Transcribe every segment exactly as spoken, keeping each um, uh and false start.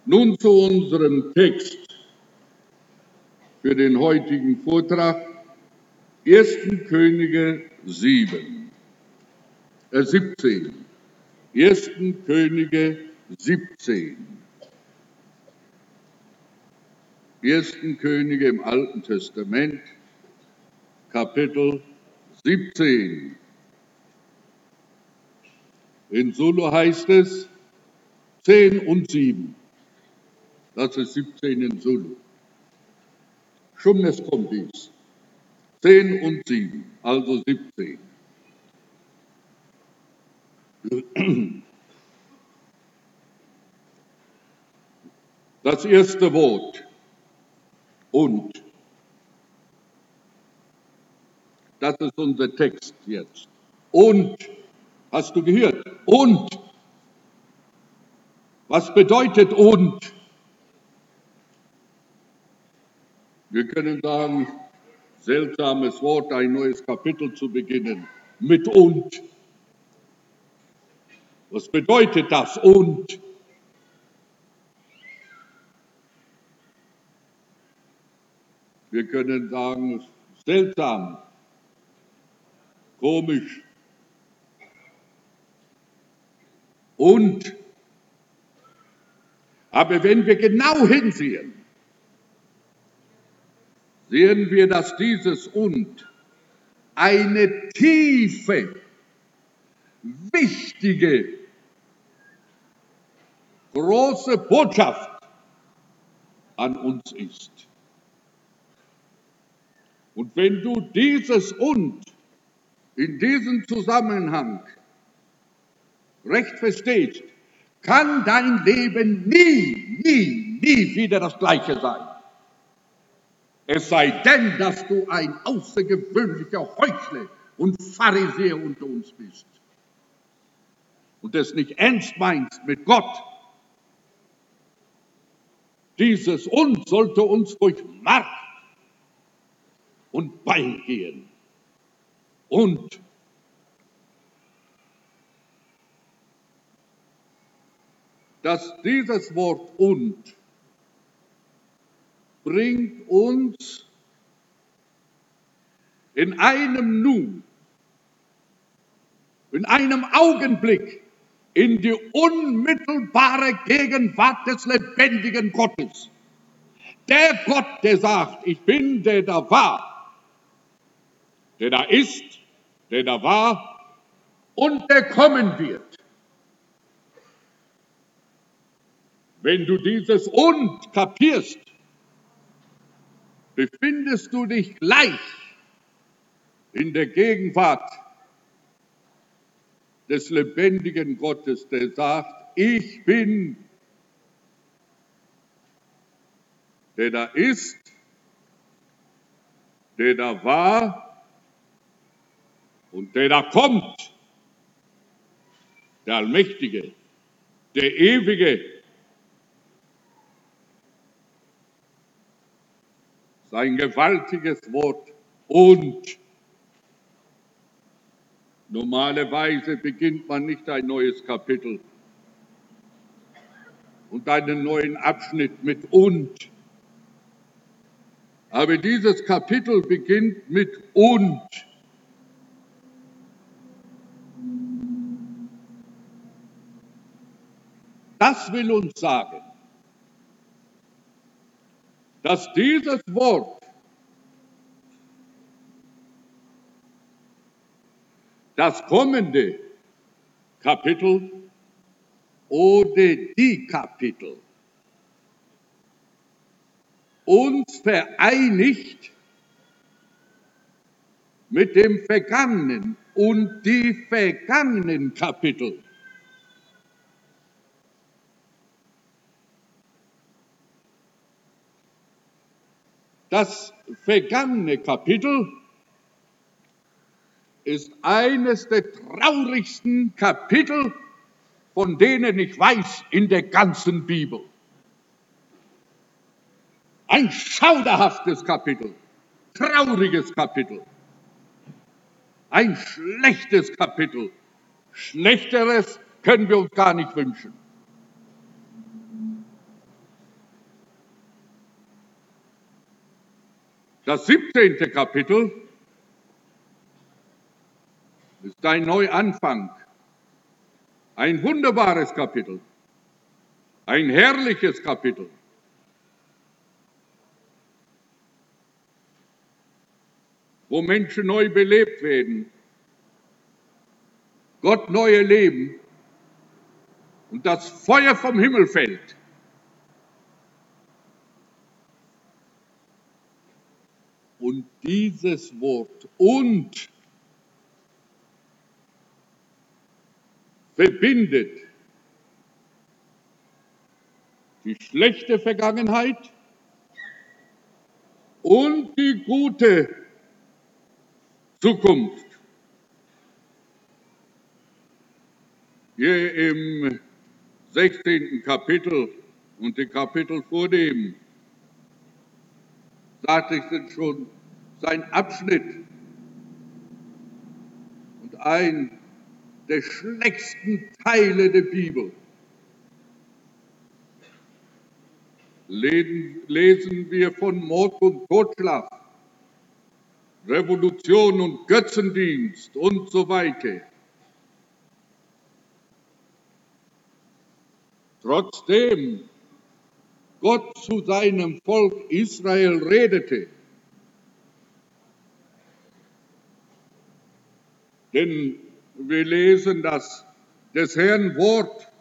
Nun zu unserem Text für den heutigen Vortrag, ersten Könige sieben, äh siebzehn. ersten Könige siebzehn. ersten Könige im Alten Testament, Kapitel siebzehn. In Zulu heißt es zehn und sieben. Das ist siebzehn in Zulu. Shumnes Kombis. zehn und sieben, also siebzehn. Das erste Wort, und. Das ist unser Text jetzt. Und, hast du gehört? Und. Was bedeutet und? Wir können sagen, seltsames Wort, ein neues Kapitel zu beginnen, mit und. Was bedeutet das und? Wir können sagen, seltsam, komisch. Und, aber wenn wir genau hinsehen, sehen wir, dass dieses und eine tiefe, wichtige, große Botschaft an uns ist. Und wenn du dieses und in diesem Zusammenhang recht verstehst, kann dein Leben nie, nie, nie wieder das gleiche sein. Es sei denn, dass du ein außergewöhnlicher Heuchler und Pharisäer unter uns bist und es nicht ernst meinst mit Gott. Dieses und sollte uns durch Mark und Bein gehen. Und dass dieses Wort und bringt uns in einem Nu, in einem Augenblick in die unmittelbare Gegenwart des lebendigen Gottes. Der Gott, der sagt, ich bin, der da war, der da ist, der da war und der kommen wird. Wenn du dieses und kapierst, befindest du dich gleich in der Gegenwart des lebendigen Gottes, der sagt, ich bin, der da ist, der da war und der da kommt, der Allmächtige, der Ewige. Sein gewaltiges Wort und. Normalerweise beginnt man nicht ein neues Kapitel und einen neuen Abschnitt mit und. Aber dieses Kapitel beginnt mit und. Das will uns sagen, dass dieses Wort das kommende Kapitel oder die Kapitel uns vereinigt mit dem vergangenen und die vergangenen Kapitel. Das vergangene Kapitel ist eines der traurigsten Kapitel, von denen ich weiß, in der ganzen Bibel. Ein schauderhaftes Kapitel, trauriges Kapitel, ein schlechtes Kapitel. Schlechteres können wir uns gar nicht wünschen. Das siebzehnte Kapitel ist ein Neuanfang, ein wunderbares Kapitel, ein herrliches Kapitel. Wo Menschen neu belebt werden, Gott neu erleben und das Feuer vom Himmel fällt. Und dieses Wort und verbindet die schlechte Vergangenheit und die gute Zukunft. Hier im sechzehnten Kapitel und dem Kapitel vor dem sagte ich es schon, sein Abschnitt und ein der schlechtsten Teile der Bibel. Lesen wir von Mord und Totschlag, Revolution und Götzendienst und so weiter. Trotzdem Gott zu seinem Volk Israel redete, denn wir lesen, dass des Herrn Wort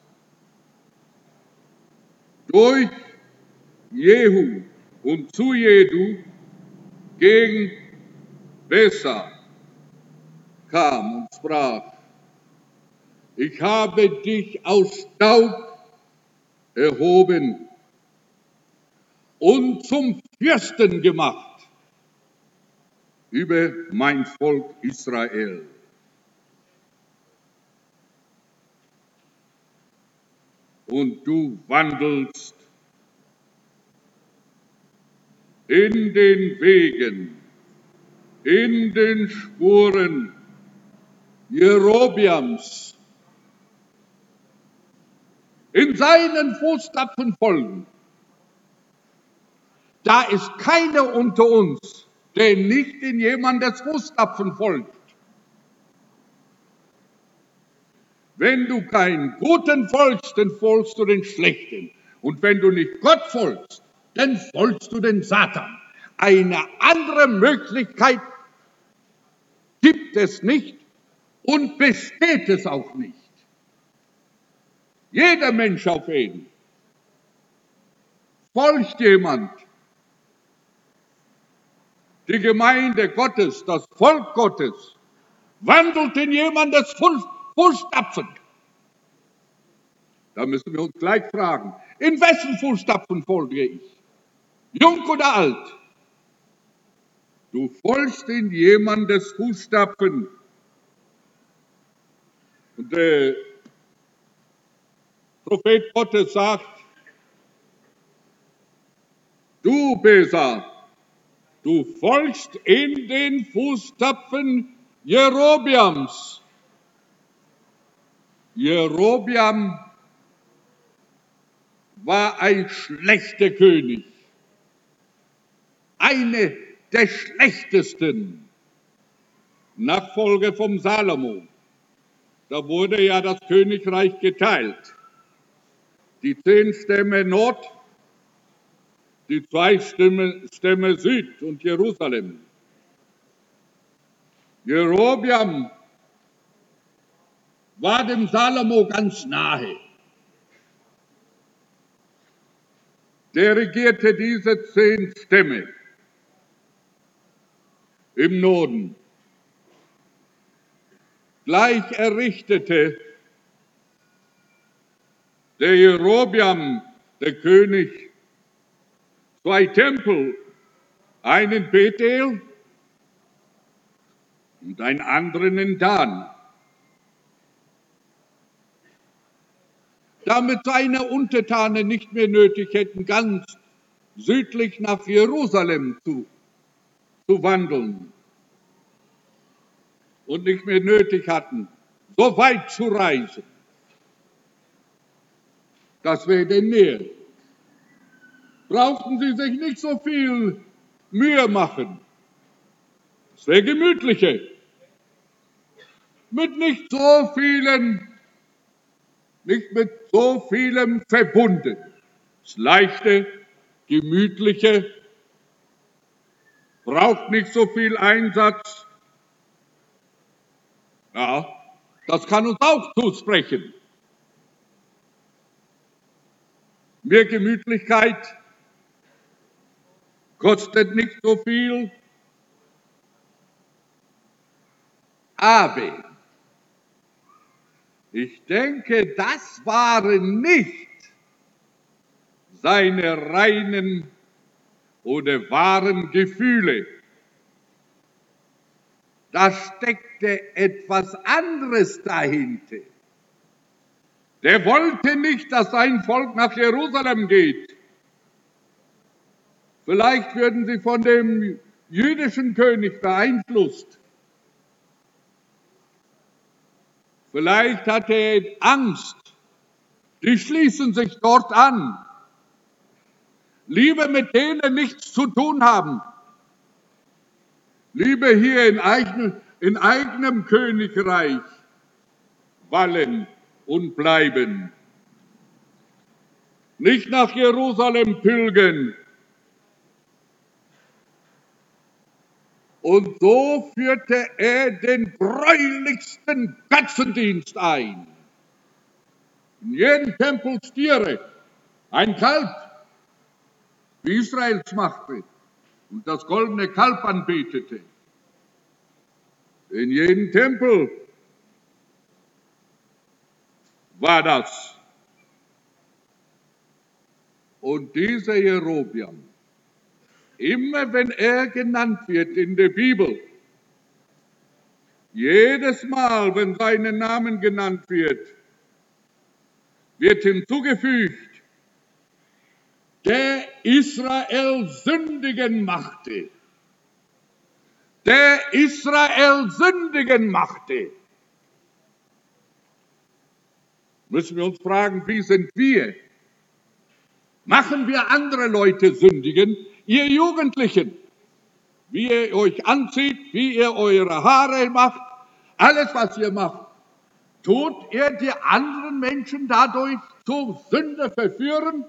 durch Jehu und zu Jehu gegen Besa kam und sprach: Ich habe dich aus Staub erhoben und zum Fürsten gemacht über mein Volk Israel. Und du wandelst in den Wegen, in den Spuren Jerobeams, in seinen Fußstapfen folgen. Da ist keiner unter uns, der nicht in jemandes Fußstapfen folgt. Wenn du keinen Guten folgst, dann folgst du den Schlechten. Und wenn du nicht Gott folgst, dann folgst du den Satan. Eine andere Möglichkeit gibt es nicht und besteht es auch nicht. Jeder Mensch auf Erden folgt jemand. Die Gemeinde Gottes, das Volk Gottes, wandelt in jemandes Fußstapfen. Da müssen wir uns gleich fragen, in wessen Fußstapfen folge ich? Jung oder alt? Du folgst in jemandes Fußstapfen. Und der Prophet Gottes sagt: Du, Besa, du folgst in den Fußstapfen Jerobeams. Jerobeam war ein schlechter König, eine der schlechtesten, Nachfolger vom Salomo. Da wurde ja das Königreich geteilt. Die zehn Stämme Nord, die zwei Stämme, Stämme Süd und Jerusalem. Jerobeam war dem Salomo ganz nahe. Der regierte diese zehn Stämme im Norden. Gleich errichtete der Jerobeam, der König, zwei Tempel, einen in Bethel und einen anderen in Dan. Damit seine Untertanen nicht mehr nötig hätten, ganz südlich nach Jerusalem zu, zu wandeln und nicht mehr nötig hatten, so weit zu reisen. Das wäre denn mehr. Brauchten sie sich nicht so viel Mühe machen. sehr gemütliche, mit nicht so vielen, nicht mit so vielem verbunden. Das leichte, gemütliche, braucht nicht so viel Einsatz. Ja, das kann uns auch zusprechen. Mehr Gemütlichkeit kostet nicht so viel, aber ich denke, das waren nicht seine reinen oder wahren Gefühle. Da steckte etwas anderes dahinter. Der wollte nicht, dass sein Volk nach Jerusalem geht. Vielleicht würden sie von dem jüdischen König beeinflusst. Vielleicht hatte er Angst. Die schließen sich dort an. Lieber mit denen nichts zu tun haben. Lieber hier in, eigen, in eigenem Königreich wallen und bleiben. Nicht nach Jerusalem pilgern. Und so führte er den gräulichsten Götzendienst ein. In jedem Tempel Stiere, ein Kalb, wie Israels machte, und das goldene Kalb anbetete. In jedem Tempel war das. Und dieser Jerobeam, immer wenn er genannt wird in der Bibel, jedes Mal, wenn sein Name genannt wird, wird hinzugefügt, der Israel sündigen machte. Der Israel sündigen machte. Müssen wir uns fragen, wie sind wir? Machen wir andere Leute sündigen? Ihr Jugendlichen, wie ihr euch anzieht, wie ihr eure Haare macht, alles, was ihr macht, tut ihr die anderen Menschen dadurch zur Sünde verführen?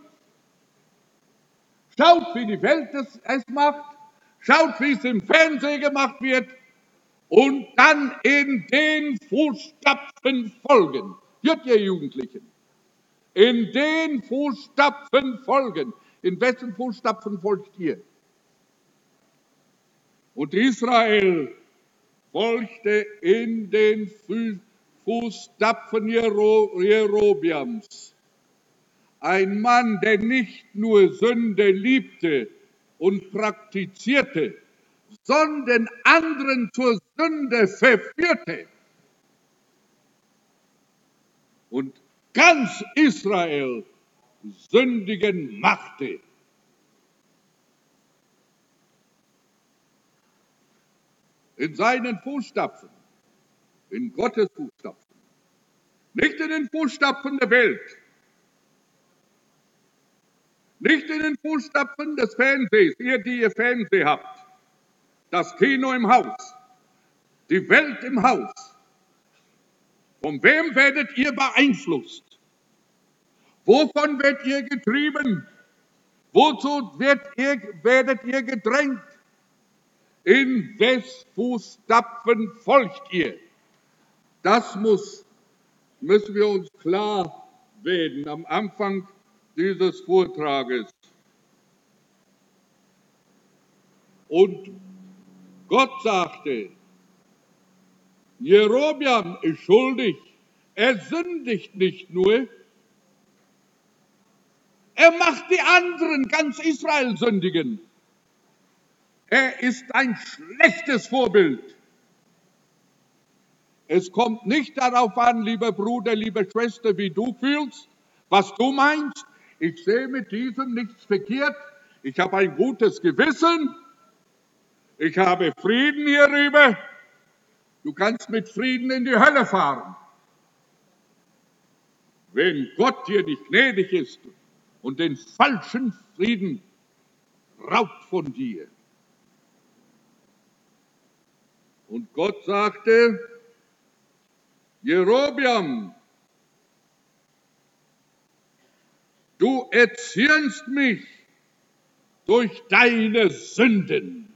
Schaut, wie die Welt es, es macht, schaut, wie es im Fernsehen gemacht wird und dann in den Fußstapfen folgen. Hört ihr Jugendlichen? In den Fußstapfen folgen. In wessen Fußstapfen folgt ihr? Und Israel folgte in den Fußstapfen Jerobeams. Ein Mann, der nicht nur Sünde liebte und praktizierte, sondern anderen zur Sünde verführte. Und ganz Israel sündigen machte. In seinen Fußstapfen, in Gottes Fußstapfen, nicht in den Fußstapfen der Welt, nicht in den Fußstapfen des Fernsehs, ihr, die ihr Fernsehen habt, das Kino im Haus, die Welt im Haus. Von wem werdet ihr beeinflusst? Wovon werdet ihr getrieben? Wozu werdet ihr, werdet ihr gedrängt? In wes Fußstapfen folgt ihr? Das muss, müssen wir uns klar werden am Anfang dieses Vortrages. Und Gott sagte, Jerobeam ist schuldig. Er sündigt nicht nur, er macht die anderen, ganz Israel, sündigen. Er ist ein schlechtes Vorbild. Es kommt nicht darauf an, lieber Bruder, liebe Schwester, wie du fühlst, was du meinst. Ich sehe mit diesem nichts verkehrt. Ich habe ein gutes Gewissen. Ich habe Frieden hierüber. Du kannst mit Frieden in die Hölle fahren. Wenn Gott dir nicht gnädig ist und den falschen Frieden raubt von dir. Und Gott sagte, Jerobeam, du erzürnst mich durch deine Sünden.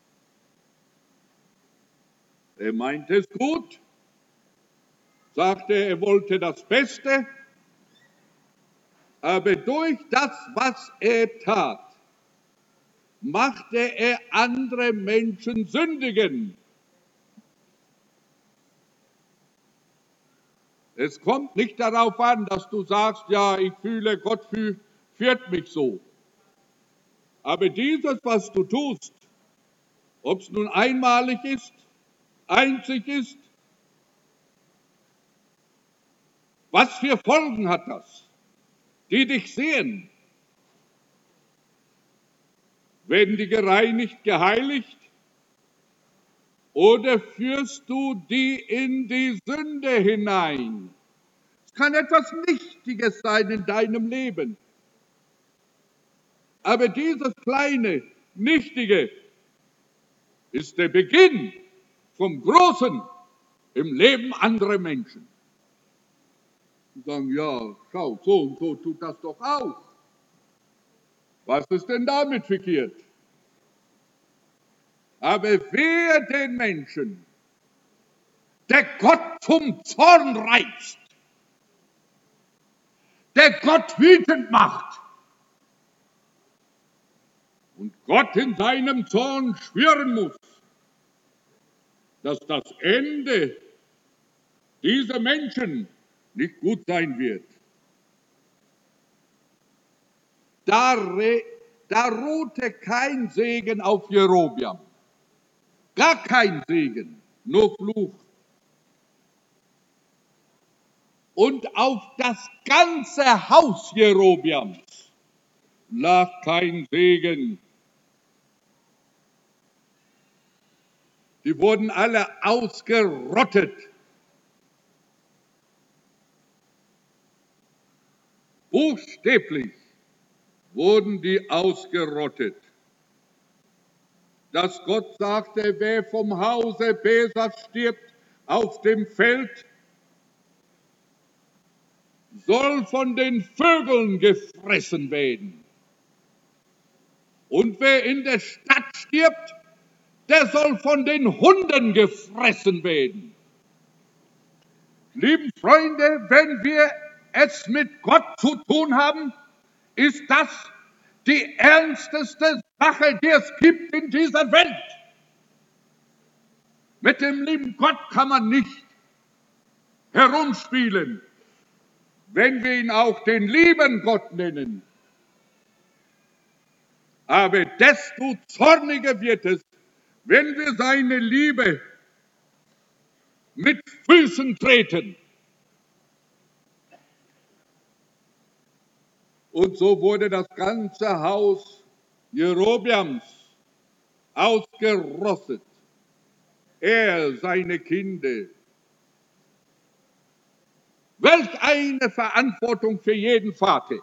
Er meinte es gut, sagte, er wollte das Beste, aber durch das, was er tat, machte er andere Menschen sündigen. Es kommt nicht darauf an, dass du sagst, ja, ich fühle, Gott führt mich so. Aber dieses, was du tust, ob es nun einmalig ist, einzig ist, was für Folgen hat das, die dich sehen? Werden die gereinigt, geheiligt? Oder führst du die in die Sünde hinein? Es kann etwas Nichtiges sein in deinem Leben. Aber dieses kleine, Nichtige ist der Beginn vom Großen im Leben anderer Menschen. Die sagen, ja, schau, so und so tut das doch auch. Was ist denn damit verkehrt? Aber wehe den Menschen, der Gott zum Zorn reizt, der Gott wütend macht und Gott in seinem Zorn schwören muss, dass das Ende dieser Menschen nicht gut sein wird. Da, da ruhte kein Segen auf Jerobeam. Gar kein Segen, nur Fluch. Und auf das ganze Haus Jerobeams lag kein Segen. Die wurden alle ausgerottet. Buchstäblich wurden die ausgerottet. Dass Gott sagte, wer vom Hause Besas stirbt auf dem Feld, soll von den Vögeln gefressen werden. Und wer in der Stadt stirbt, der soll von den Hunden gefressen werden. Lieben Freunde, wenn wir es mit Gott zu tun haben, ist das die ernsteste Sache, die es gibt in dieser Welt. Mit dem lieben Gott kann man nicht herumspielen, wenn wir ihn auch den lieben Gott nennen. Aber desto zorniger wird es, wenn wir seine Liebe mit Füßen treten. Und so wurde das ganze Haus Jerobeams ausgerottet. Er, seine Kinder. Welch eine Verantwortung für jeden Vater.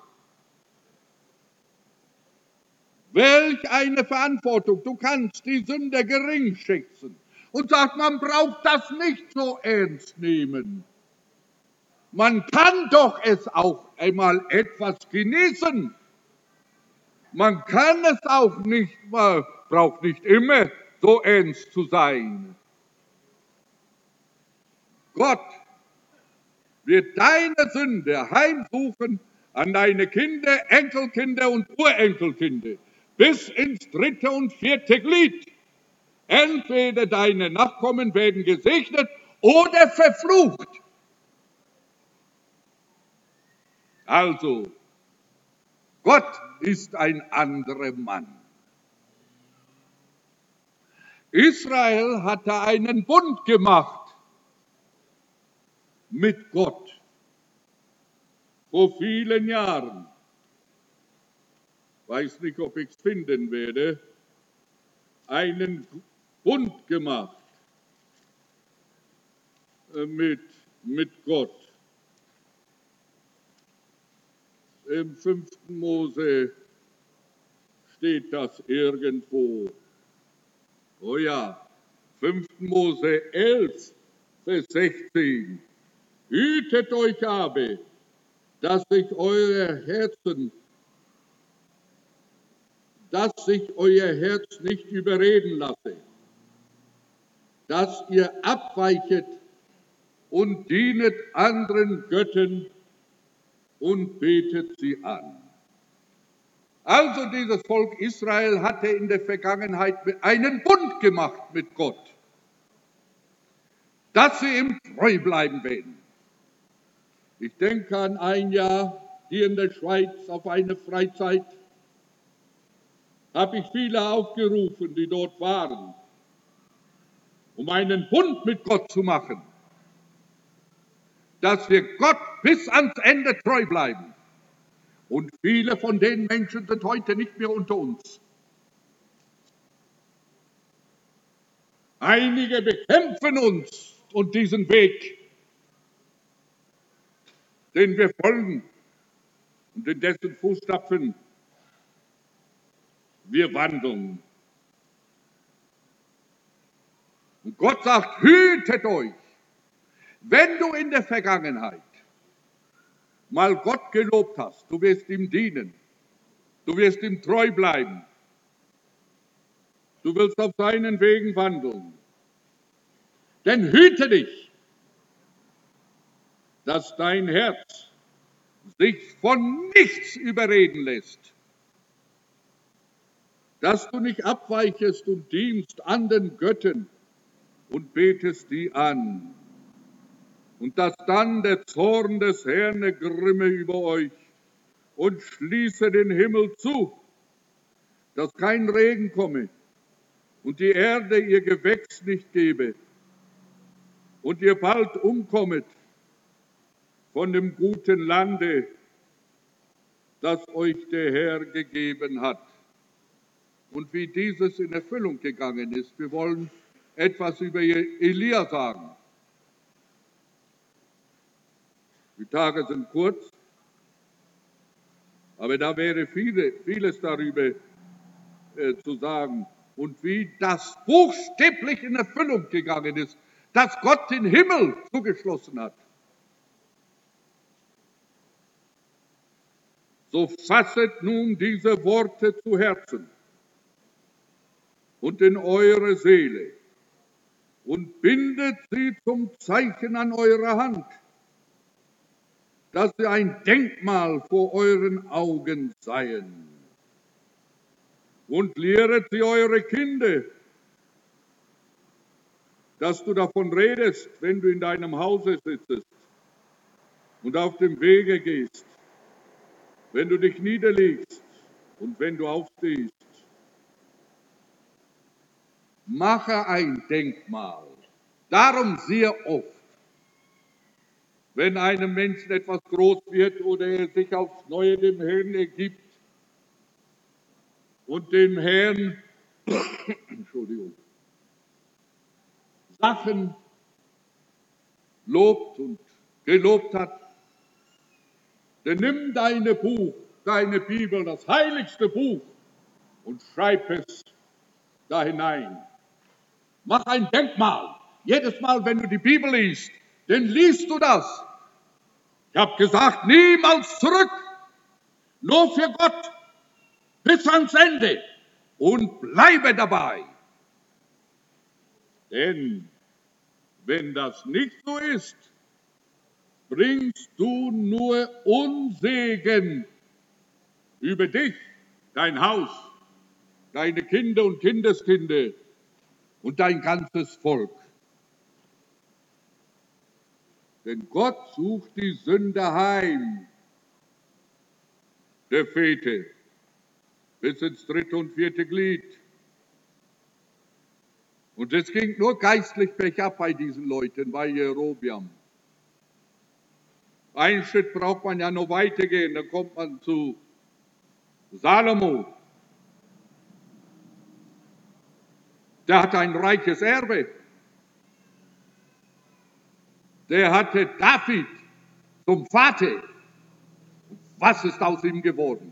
Welch eine Verantwortung. Du kannst die Sünder gering schätzen und sagst, man braucht das nicht so ernst nehmen. Man kann doch es auch einmal etwas genießen. Man kann es auch nicht, man braucht nicht immer so ernst zu sein. Gott wird deine Sünde heimsuchen an deine Kinder, Enkelkinder und Urenkelkinder bis ins dritte und vierte Glied. Entweder deine Nachkommen werden gesegnet oder verflucht. Also, Gott ist ein anderer Mann. Israel hatte einen Bund gemacht mit Gott vor vielen Jahren. Weiß nicht, ob ich es finden werde. Einen Bund gemacht mit, mit Gott. Im fünften Mose steht das irgendwo. Oh ja, fünften Mose elf, Vers sechzehn. Hütet euch aber, dass sich euer Herzen, dass sich euer Herz nicht überreden lasse, dass ihr abweichet und dienet anderen Göttern und betet sie an. Also dieses Volk Israel hatte in der Vergangenheit einen Bund gemacht mit Gott, dass sie ihm treu bleiben werden. Ich denke an ein Jahr hier in der Schweiz auf eine Freizeit, habe ich viele aufgerufen, die dort waren, um einen Bund mit Gott zu machen, dass wir Gott bis ans Ende treu bleiben. Und viele von den Menschen sind heute nicht mehr unter uns. Einige bekämpfen uns und diesen Weg, den wir folgen und in dessen Fußstapfen wir wandeln. Und Gott sagt, hütet euch, wenn du in der Vergangenheit mal Gott gelobt hast, du wirst ihm dienen, du wirst ihm treu bleiben, du willst auf seinen Wegen wandeln, denn hüte dich, dass dein Herz sich von nichts überreden lässt, dass du nicht abweichest und dienst anderen Göttern und betest die an, und dass dann der Zorn des Herrn ergrimme über euch und schließe den Himmel zu, dass kein Regen komme und die Erde ihr Gewächs nicht gebe und ihr bald umkommet von dem guten Lande, das euch der Herr gegeben hat. Und wie dieses in Erfüllung gegangen ist, wir wollen etwas über Elia sagen. Die Tage sind kurz, aber da wäre viele, vieles darüber äh, zu sagen. Und wie das buchstäblich in Erfüllung gegangen ist, dass Gott den Himmel zugeschlossen hat. So fasset nun diese Worte zu Herzen und in eure Seele und bindet sie zum Zeichen an eurer Hand, dass sie ein Denkmal vor euren Augen seien. Und lehret sie eure Kinder, dass du davon redest, wenn du in deinem Hause sitzt und auf dem Wege gehst, wenn du dich niederlegst und wenn du aufstehst. Mache ein Denkmal. Darum sehr oft, wenn einem Menschen etwas groß wird oder er sich aufs Neue dem Herrn ergibt und dem Herrn Entschuldigung, Sachen lobt und gelobt hat, dann nimm deine Buch, deine Bibel, das heiligste Buch und schreib es da hinein. Mach ein Denkmal. Jedes Mal, wenn du die Bibel liest, dann liest du das. Ich habe gesagt, niemals zurück, nur für Gott, bis ans Ende und bleibe dabei. Denn wenn das nicht so ist, bringst du nur Unsegen über dich, dein Haus, deine Kinder und Kindeskinder und dein ganzes Volk. Denn Gott sucht die Sünder heim, der Väter, bis ins dritte und vierte Glied. Und es ging nur geistlich bergab bei diesen Leuten, bei Jerobeam. Einen Schritt braucht man ja noch weitergehen, dann kommt man zu Salomo. Der hatte ein reiches Erbe. Der hatte David zum Vater. Was ist aus ihm geworden?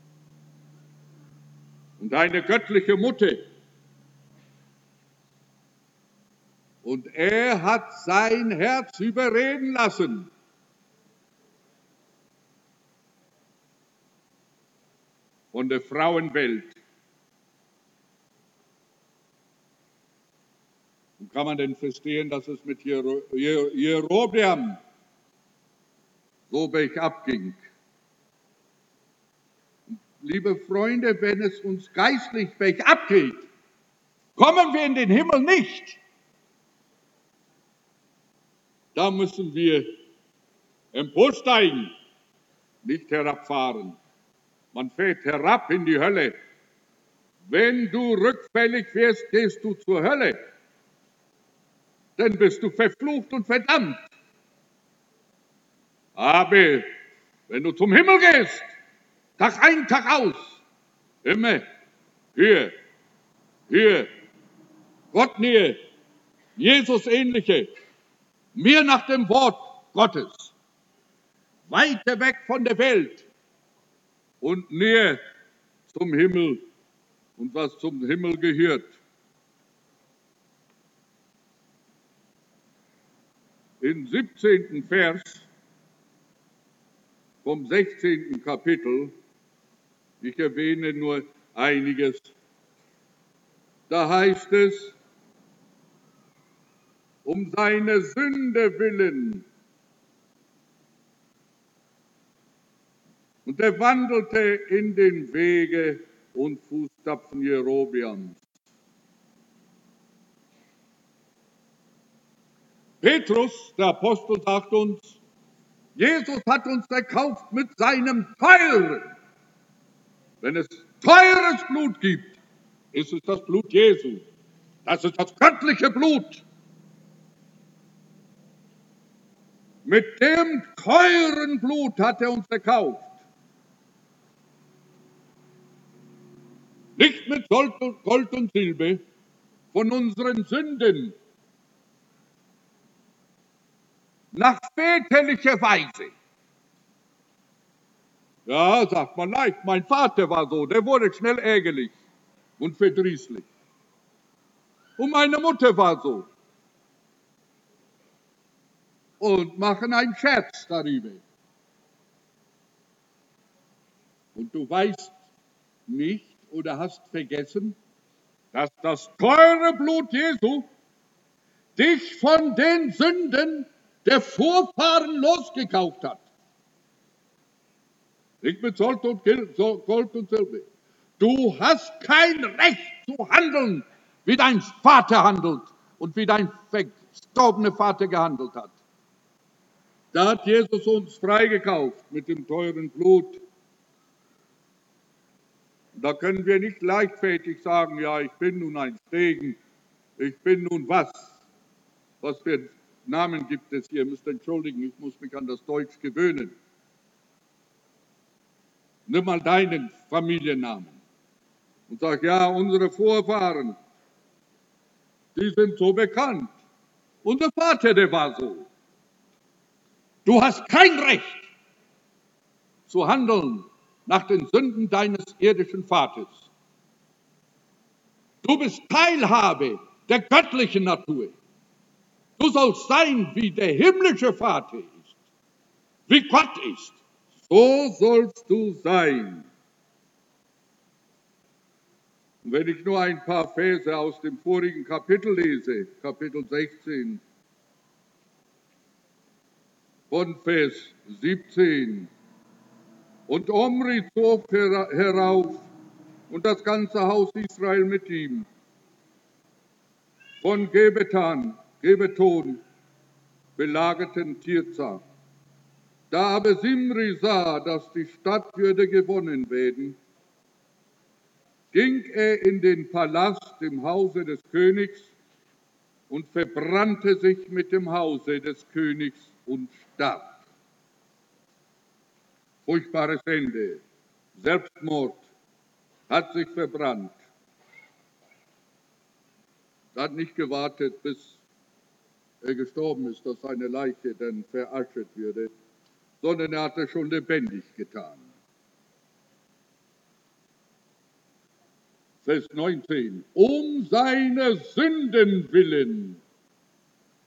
Und eine göttliche Mutter. Und er hat sein Herz überreden lassen. Von der Frauenwelt. Und kann man denn verstehen, dass es mit Jero- Jer- Jerobeam so bergab ging? Liebe Freunde, wenn es uns geistlich bergab geht, kommen wir in den Himmel nicht. Da müssen wir emporsteigen, nicht herabfahren. Man fährt herab in die Hölle. Wenn du rückfällig wirst, gehst du zur Hölle. Dann bist du verflucht und verdammt. Aber wenn du zum Himmel gehst, Tag ein, Tag aus, immer höher, höher, Gottnähe, Jesus ähnliche, mehr nach dem Wort Gottes, weiter weg von der Welt und näher zum Himmel und was zum Himmel gehört. Im siebzehnten Vers vom sechzehnten Kapitel, ich erwähne nur einiges, da heißt es, um seine Sünde willen. Und er wandelte in den Wege und Fußstapfen Jerobeams. Petrus, der Apostel, sagt uns, Jesus hat uns erkauft mit seinem teuren. Wenn es teures Blut gibt, ist es das Blut Jesu. Das ist das göttliche Blut. Mit dem teuren Blut hat er uns erkauft. Nicht mit Gold und Silber, von unseren Sünden. Nach väterlicher Weise. Ja, sagt man leicht, mein Vater war so, der wurde schnell ärgerlich und verdrießlich. Und meine Mutter war so. Und machen einen Scherz darüber. Und du weißt nicht oder hast vergessen, dass das teure Blut Jesu dich von den Sünden der Vorfahren losgekauft hat. Nicht mit Gold und, Gold und Silber. Du hast kein Recht zu handeln, wie dein Vater handelt und wie dein verstorbener Vater gehandelt hat. Da hat Jesus uns freigekauft mit dem teuren Blut. Da können wir nicht leichtfertig sagen, ja, ich bin nun ein Segen, ich bin nun was. Was für Namen gibt es hier? Ihr müsst entschuldigen, ich muss mich an das Deutsch gewöhnen. Nimm mal deinen Familiennamen und sag, ja, unsere Vorfahren, die sind so bekannt. Unser Vater, der war so. Du hast kein Recht zu handeln nach den Sünden deines irdischen Vaters. Du bist Teilhabe der göttlichen Natur. Du sollst sein, wie der himmlische Vater ist, wie Gott ist. So sollst du sein. Und wenn ich nur ein paar Verse aus dem vorigen Kapitel lese, Kapitel sechzehn, von Vers siebzehn. Und Omri zog herauf und das ganze Haus Israel mit ihm. Von Gebetan, Gebeton belagerten Tirza. Da aber Simri sah, dass die Stadt würde gewonnen werden, ging er in den Palast im Hause des Königs und verbrannte sich mit dem Hause des Königs und starb. Furchtbares Ende. Selbstmord, hat sich verbrannt. Er hat nicht gewartet, bis er gestorben ist, dass seine Leiche dann veraschet würde, sondern er hat es schon lebendig getan. Vers neunzehn. Um seine Sünden willen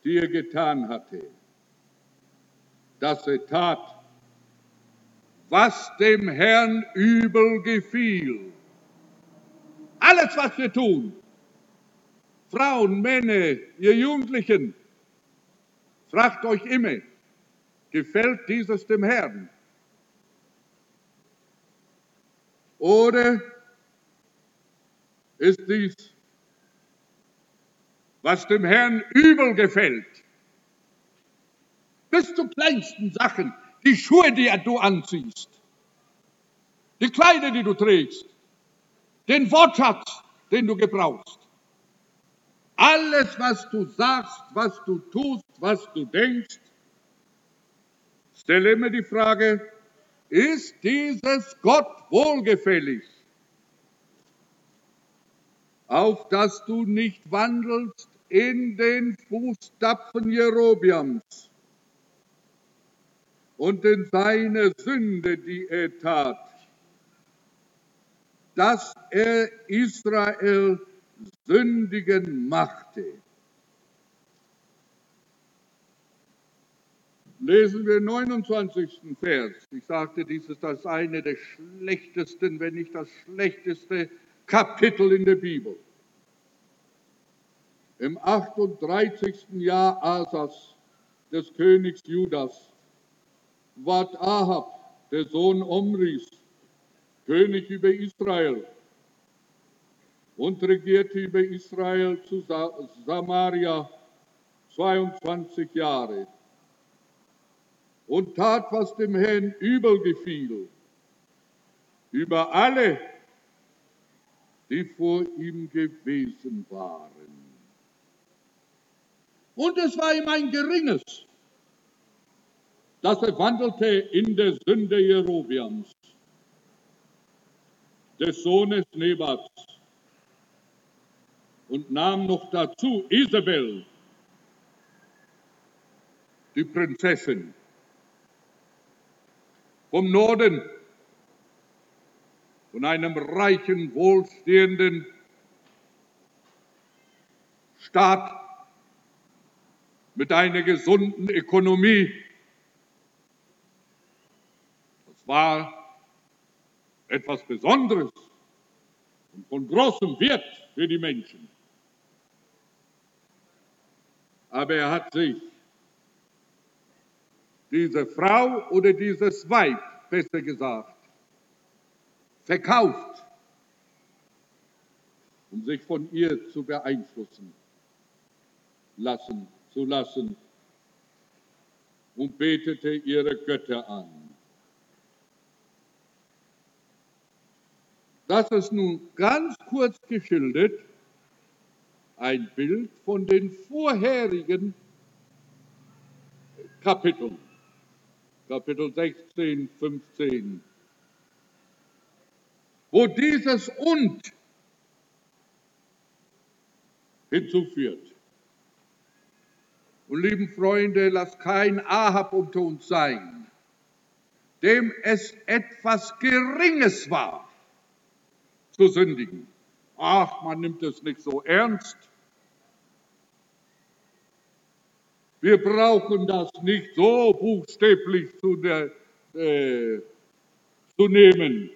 die er getan hatte, dass er tat, was dem Herrn übel gefiel. Alles, was wir tun, Frauen, Männer, ihr Jugendlichen, fragt euch immer, gefällt dieses dem Herrn? Oder ist dies, was dem Herrn übel gefällt? Bis zu kleinsten Sachen, die Schuhe, die du anziehst, die Kleider, die du trägst, den Wortschatz, den du gebrauchst. Alles, was du sagst, was du tust, was du denkst, stelle immer die Frage, ist dieses Gott wohlgefällig? Auf dass du nicht wandelst in den Fußstapfen Jerobeams und in seine Sünde, die er tat, dass er Israel sündigen machte. Lesen wir neunundzwanzigsten Vers. Ich sagte, dies ist das eine der schlechtesten, wenn nicht das schlechteste Kapitel in der Bibel. Im achtunddreißigsten Jahr Asas, des Königs Judas, ward Ahab, der Sohn Omris, König über Israel und regierte über Israel zu Samaria zweiundzwanzig Jahre und tat, was dem Herrn übel gefiel, über alle, die vor ihm gewesen waren. Und es war ihm ein geringes, dass er wandelte in der Sünde Jerobeams, des Sohnes Nebats, und nahm noch dazu Isabel, die Prinzessin, vom Norden, von einem reichen, wohlstehenden Staat mit einer gesunden Ökonomie. Das war etwas Besonderes und von großem Wert für die Menschen. Aber er hat sich diese Frau oder dieses Weib, besser gesagt, verkauft, um sich von ihr zu beeinflussen lassen, zu lassen, und betete ihre Götter an. Das ist nun ganz kurz geschildert ein Bild von den vorherigen Kapiteln, Kapitel sechzehn, fünfzehn, wo dieses Und hinzuführt. Und lieben Freunde, lasst kein Ahab unter uns sein, dem es etwas Geringes war, zu sündigen. Ach, man nimmt es nicht so ernst. Wir brauchen das nicht so buchstäblich zu, der, äh, zu nehmen.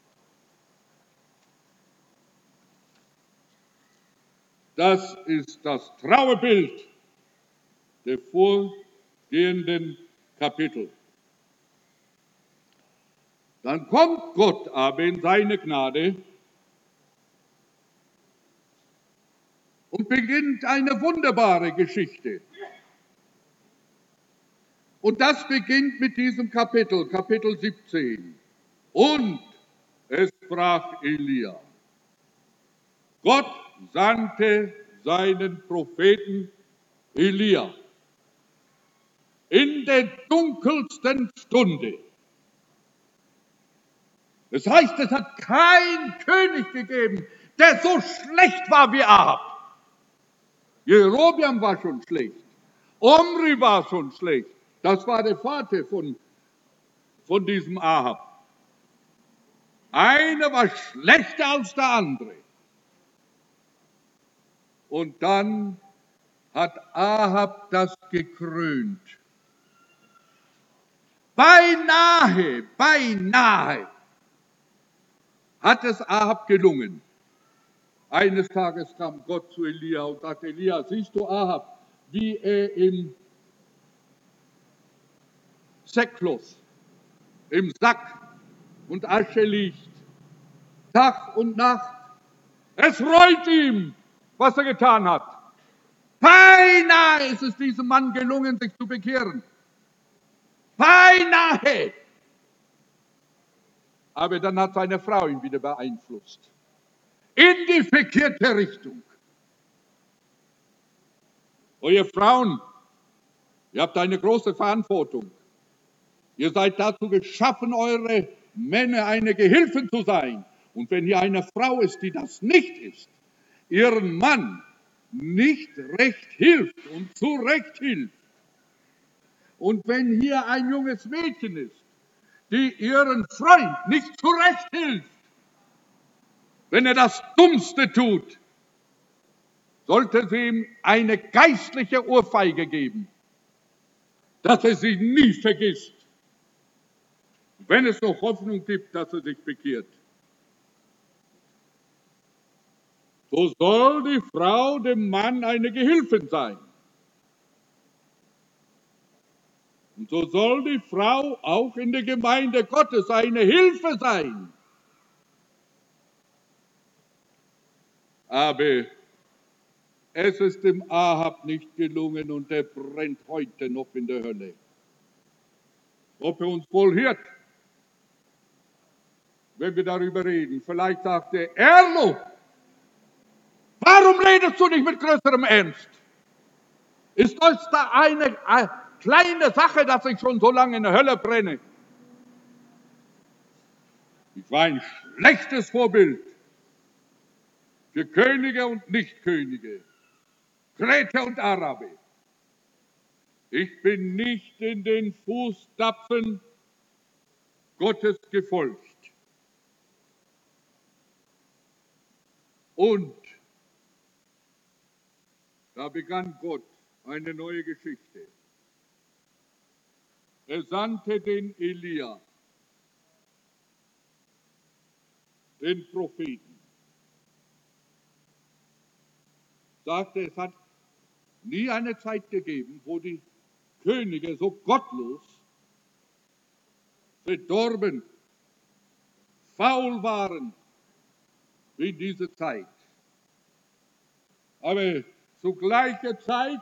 Das ist das Trauerbild der vorgehenden Kapitel. Dann kommt Gott aber in seine Gnade und beginnt eine wunderbare Geschichte. Und das beginnt mit diesem Kapitel, Kapitel siebzehn. Und es sprach Elia. Gott sandte seinen Propheten Elia in der dunkelsten Stunde. Das heißt, es hat keinen König gegeben, der so schlecht war wie Ahab. Jerobeam war schon schlecht. Omri war schon schlecht. Das war der Vater von, von diesem Ahab. Einer war schlechter als der andere. Und dann hat Ahab das gekrönt. Beinahe, beinahe hat es Ahab gelungen. Eines Tages kam Gott zu Elia und sagte, Elia, siehst du Ahab, wie er im Säcklos, im Sack und Asche liegt, Tag und Nacht. Es reut ihm, was er getan hat. Beinahe ist es diesem Mann gelungen, sich zu bekehren. Beinahe. Aber dann hat seine Frau ihn wieder beeinflusst. In die verkehrte Richtung. Oh, ihr Frauen, ihr habt eine große Verantwortung. Ihr seid dazu geschaffen, eure Männer eine Gehilfin zu sein. Und wenn hier eine Frau ist, die das nicht ist, ihren Mann nicht recht hilft und zurecht hilft, und wenn hier ein junges Mädchen ist, die ihren Freund nicht zurecht hilft, wenn er das Dummste tut, sollte sie ihm eine geistliche Ohrfeige geben, dass er sie nie vergisst, wenn es noch Hoffnung gibt, dass er sich bekehrt. So soll die Frau dem Mann eine Gehilfin sein. Und so soll die Frau auch in der Gemeinde Gottes eine Hilfe sein. Aber es ist dem Ahab nicht gelungen und er brennt heute noch in der Hölle. Ob er uns wohl hört, wenn wir darüber reden. Vielleicht sagt er, Erlo, warum redest du nicht mit größerem Ernst? Ist das da eine, eine kleine Sache, dass ich schon so lange in der Hölle brenne? Ich war ein schlechtes Vorbild für Könige und Nichtkönige, Kreter und Araber. Ich bin nicht in den Fußstapfen Gottes gefolgt. Und da begann Gott eine neue Geschichte. Er sandte den Elia, den Propheten, sagte, es hat nie eine Zeit gegeben, wo die Könige so gottlos, verdorben, faul waren wie in dieser Zeit. Aber zu gleicher Zeit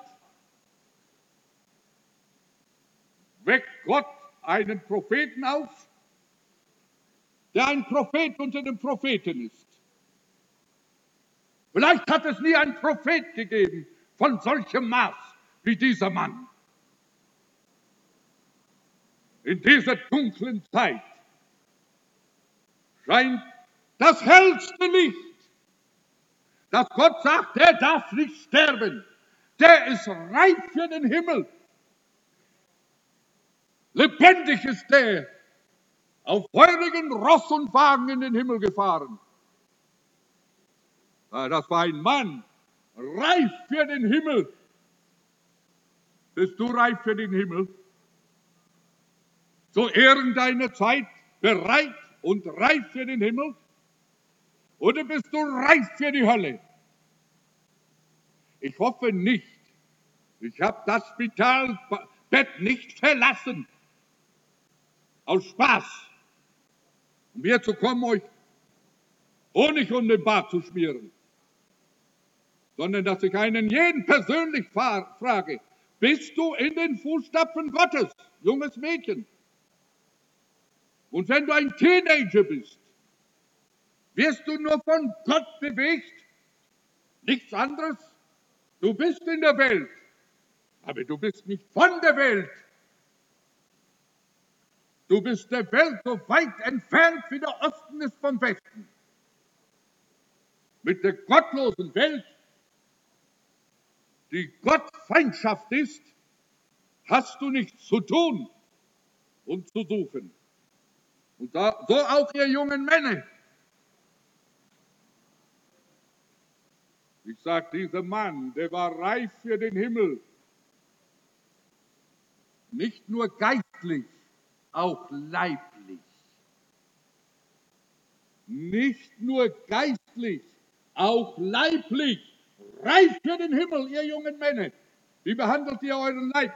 weckt Gott einen Propheten auf, der ein Prophet unter den Propheten ist. Vielleicht hat es nie einen Prophet gegeben von solchem Maß wie dieser Mann. In dieser dunklen Zeit scheint das hellste Licht, dass Gott sagt, der darf nicht sterben, der ist reif für den Himmel. Lebendig ist der, auf feurigen Ross und Wagen in den Himmel gefahren. Das war ein Mann, reif für den Himmel. Bist du reif für den Himmel? Zu Ehren deiner Zeit bereit und reif für den Himmel? Oder bist du reif für die Hölle? Ich hoffe nicht. Ich habe das Spitalbett nicht verlassen. Aus Spaß. Um hier zu kommen, euch Honig um den Bart zu schmieren. Sondern dass ich einen jeden persönlich frage, bist du in den Fußstapfen Gottes, junges Mädchen? Und wenn du ein Teenager bist, wirst du nur von Gott bewegt, nichts anderes. Du bist in der Welt, aber du bist nicht von der Welt. Du bist der Welt so weit entfernt, wie der Osten ist vom Westen. Mit der gottlosen Welt, die Gottfeindschaft ist, hast du nichts zu tun und zu suchen. Und da, so auch ihr jungen Männer. Ich sage, dieser Mann, der war reif für den Himmel. Nicht nur geistlich, auch leiblich. Nicht nur geistlich, auch leiblich. Reif für den Himmel, ihr jungen Männer. Wie behandelt ihr euren Leib?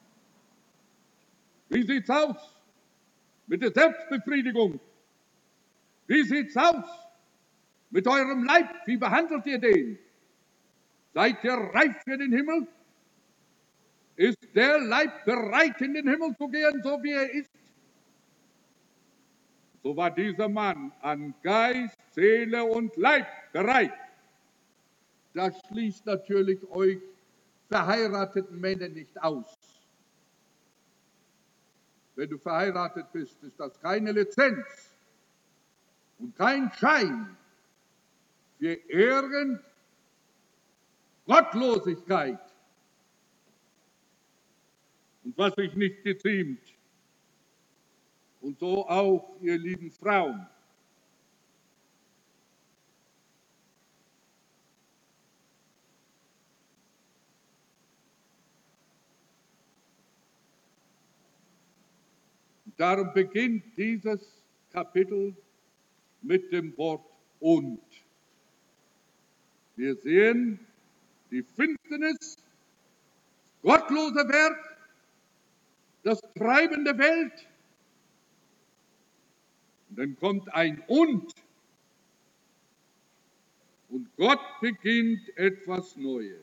Wie sieht's aus mit der Selbstbefriedigung? Wie sieht's aus mit eurem Leib? Wie behandelt ihr den? Seid ihr reif für den Himmel? Ist der Leib bereit, in den Himmel zu gehen, so wie er ist? So war dieser Mann an Geist, Seele und Leib bereit. Das schließt natürlich euch verheirateten Männer nicht aus. Wenn du verheiratet bist, ist das keine Lizenz und kein Schein für irgend Gottlosigkeit und was sich nicht geziemt. Und so auch, ihr lieben Frauen. Darum beginnt dieses Kapitel mit dem Wort und. Wir sehen die Finsternis, das gottlose Werk, das Treiben der Welt. Und dann kommt ein und. Und Gott beginnt etwas Neues.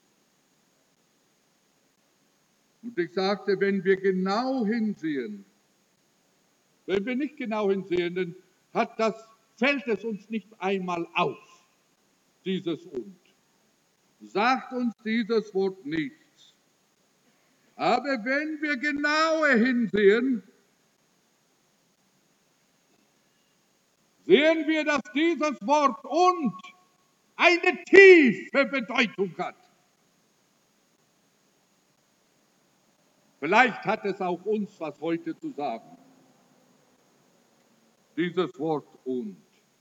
Und ich sagte, wenn wir genau hinsehen, wenn wir nicht genau hinsehen, dann hat das, fällt es uns nicht einmal auf, dieses und. Sagt uns dieses Wort nichts. Aber wenn wir genauer hinsehen, sehen wir, dass dieses Wort und eine tiefe Bedeutung hat. Vielleicht hat es auch uns was heute zu sagen. Dieses Wort und.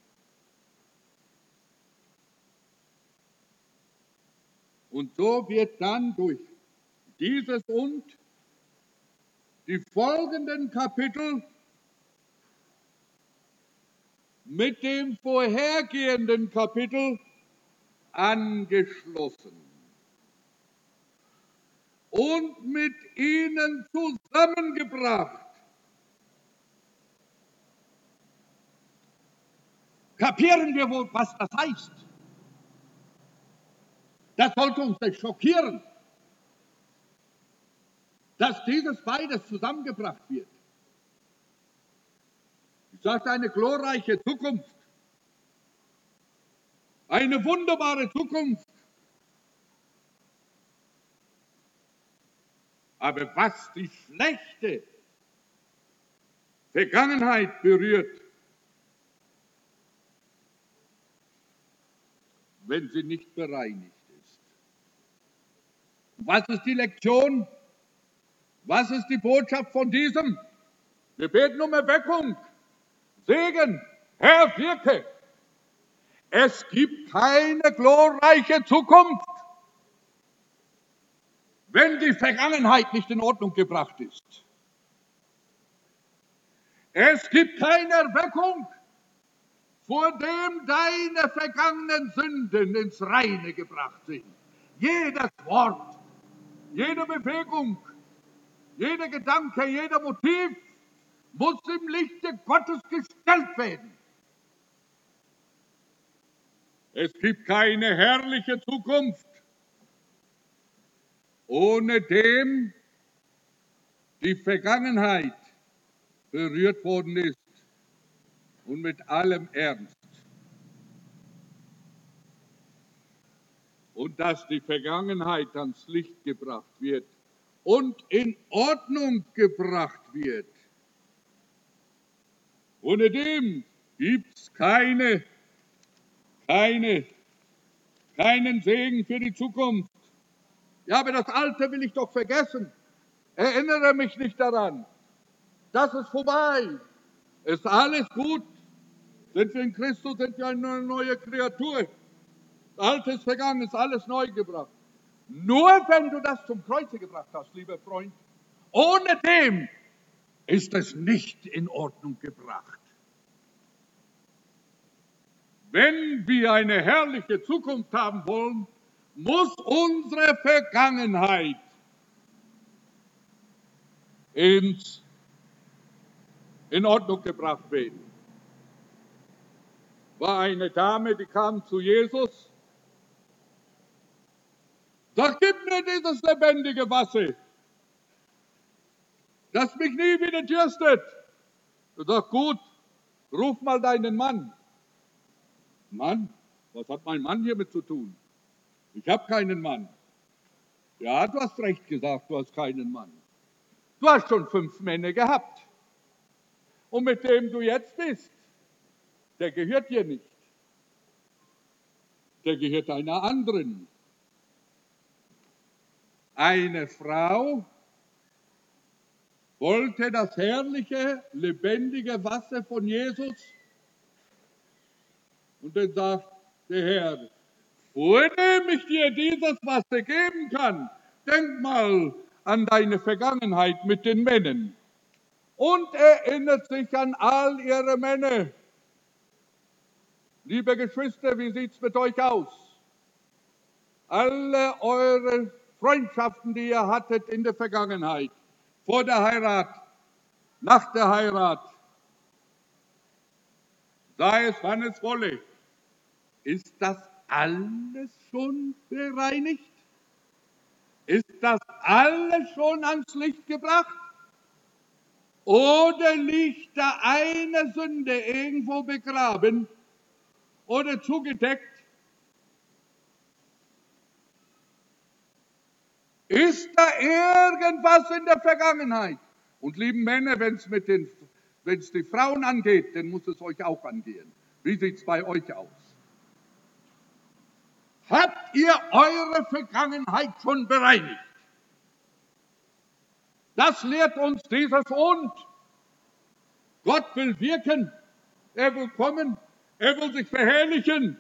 Und so wird dann durch dieses und die folgenden Kapitel mit dem vorhergehenden Kapitel angeschlossen und mit ihnen zusammengebracht. Kapieren wir wohl, was das heißt? Das sollte uns nicht schockieren, dass dieses beides zusammengebracht wird. Ich sage, eine glorreiche Zukunft, eine wunderbare Zukunft. Aber was die schlechte Vergangenheit berührt, wenn sie nicht bereinigt ist. Was ist die Lektion? Was ist die Botschaft von diesem? Wir beten um Erweckung, Segen, Herr, wirke. Es gibt keine glorreiche Zukunft, wenn die Vergangenheit nicht in Ordnung gebracht ist. Es gibt keine Erweckung, vor dem deine vergangenen Sünden ins Reine gebracht sind. Jedes Wort, jede Bewegung, jeder Gedanke, jeder Motiv muss im Lichte Gottes gestellt werden. Es gibt keine herrliche Zukunft, ohne dem die Vergangenheit berührt worden ist und mit allem Ernst. Und dass die Vergangenheit ans Licht gebracht wird und in Ordnung gebracht wird. Ohne dem gibt es keine, keine, keinen Segen für die Zukunft. Ja, aber das Alte will ich doch vergessen. Erinnere mich nicht daran. Das ist vorbei. Ist alles gut. Sind wir in Christus, sind wir eine neue Kreatur. Altes vergangen, ist alles neu gebracht. Nur wenn du das zum Kreuze gebracht hast, lieber Freund, ohne dem ist es nicht in Ordnung gebracht. Wenn wir eine herrliche Zukunft haben wollen, muss unsere Vergangenheit ins, in Ordnung gebracht werden. War eine Dame, die kam zu Jesus, sagt, gib mir dieses lebendige Wasser, das mich nie wieder dürstet. Er sagt, gut, ruf mal deinen Mann. Mann? Was hat mein Mann hiermit zu tun? Ich habe keinen Mann. Ja, du hast recht gesagt, du hast keinen Mann. Du hast schon fünf Männer gehabt. Und mit dem du jetzt bist, der gehört dir nicht. Der gehört einer anderen. Eine Frau wollte das herrliche, lebendige Wasser von Jesus. Und dann sagt der Herr, vordem ich dir dieses Wasser geben kann, denk mal an deine Vergangenheit mit den Männern und erinnert sich an all ihre Männer. Liebe Geschwister, wie sieht es mit euch aus? Alle eure Freundschaften, die ihr hattet in der Vergangenheit, vor der Heirat, nach der Heirat, sei es wann es wolle, ist das alles schon bereinigt? Ist das alles schon ans Licht gebracht? Oder liegt da eine Sünde irgendwo begraben oder zugedeckt? Ist da irgendwas in der Vergangenheit? Und lieben Männer, wenn es mit den, wenn es die Frauen angeht, dann muss es euch auch angehen. Wie sieht es bei euch aus? Habt ihr eure Vergangenheit schon bereinigt? Das lehrt uns dieses Und. Gott will wirken, er will kommen, er will sich verherrlichen.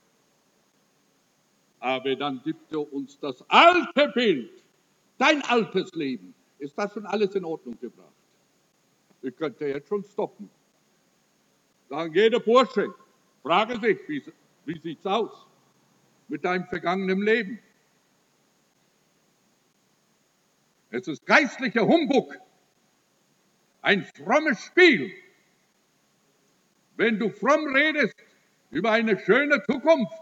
Aber dann gibt er uns das alte Bild, dein altes Leben. Ist das schon alles in Ordnung gebracht? Ihr könnt ja jetzt schon stoppen. Sagen jeder Bursche, frage sich, wie, wie sieht es aus mit deinem vergangenen Leben? Es ist geistlicher Humbug, ein frommes Spiel. Wenn du fromm redest über eine schöne Zukunft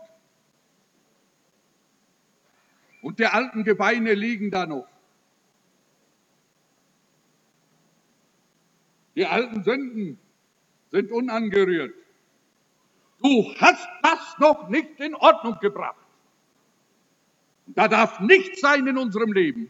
und die alten Gebeine liegen da noch. Die alten Sünden sind unangerührt. Du hast das noch nicht in Ordnung gebracht. Da darf nichts sein in unserem Leben.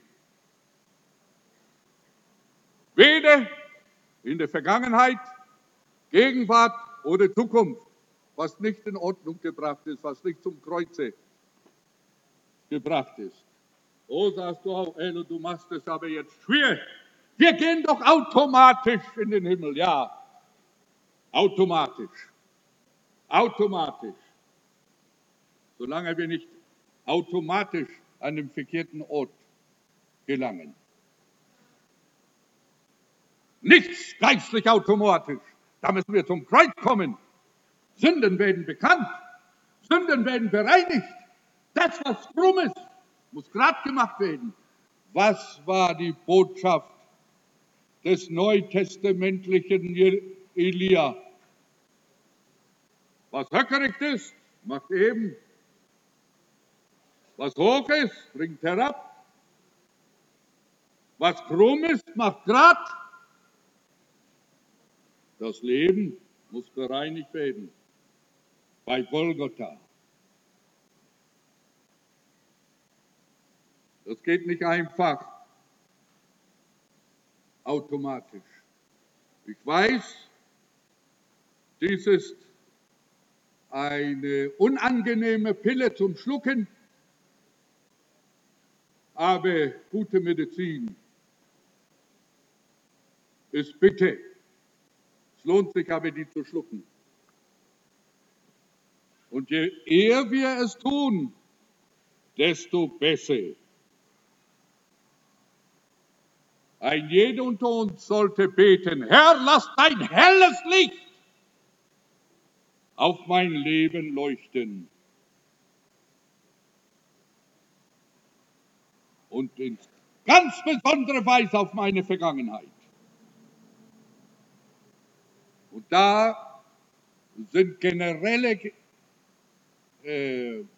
Weder in der Vergangenheit, Gegenwart oder Zukunft, was nicht in Ordnung gebracht ist, was nicht zum Kreuze gebracht ist. Oh, sagst du auch, Elo, du machst es aber jetzt schwer. Wir gehen doch automatisch in den Himmel, ja. Automatisch. Automatisch. Solange wir nicht automatisch an den verkehrten Ort gelangen. Nichts geistlich automatisch. Da müssen wir zum Kreuz kommen. Sünden werden bekannt. Sünden werden bereinigt. Das, was krumm ist, muss glatt gemacht werden. Was war die Botschaft des neutestamentlichen Elia? Was höckericht ist, macht eben. Was hoch ist, bringt herab. Was krumm ist, macht grad. Das Leben muss bereinigt werden. Bei Golgotha. Das geht nicht einfach automatisch. Ich weiß, dies ist eine unangenehme Pille zum Schlucken, aber gute Medizin ist bitter. Es lohnt sich aber, die zu schlucken. Und je eher wir es tun, desto besser. Ein jeder unter uns sollte beten: Herr, lass dein helles Licht auf mein Leben leuchten und in ganz besonderer Weise auf meine Vergangenheit. Und da sind generelle äh,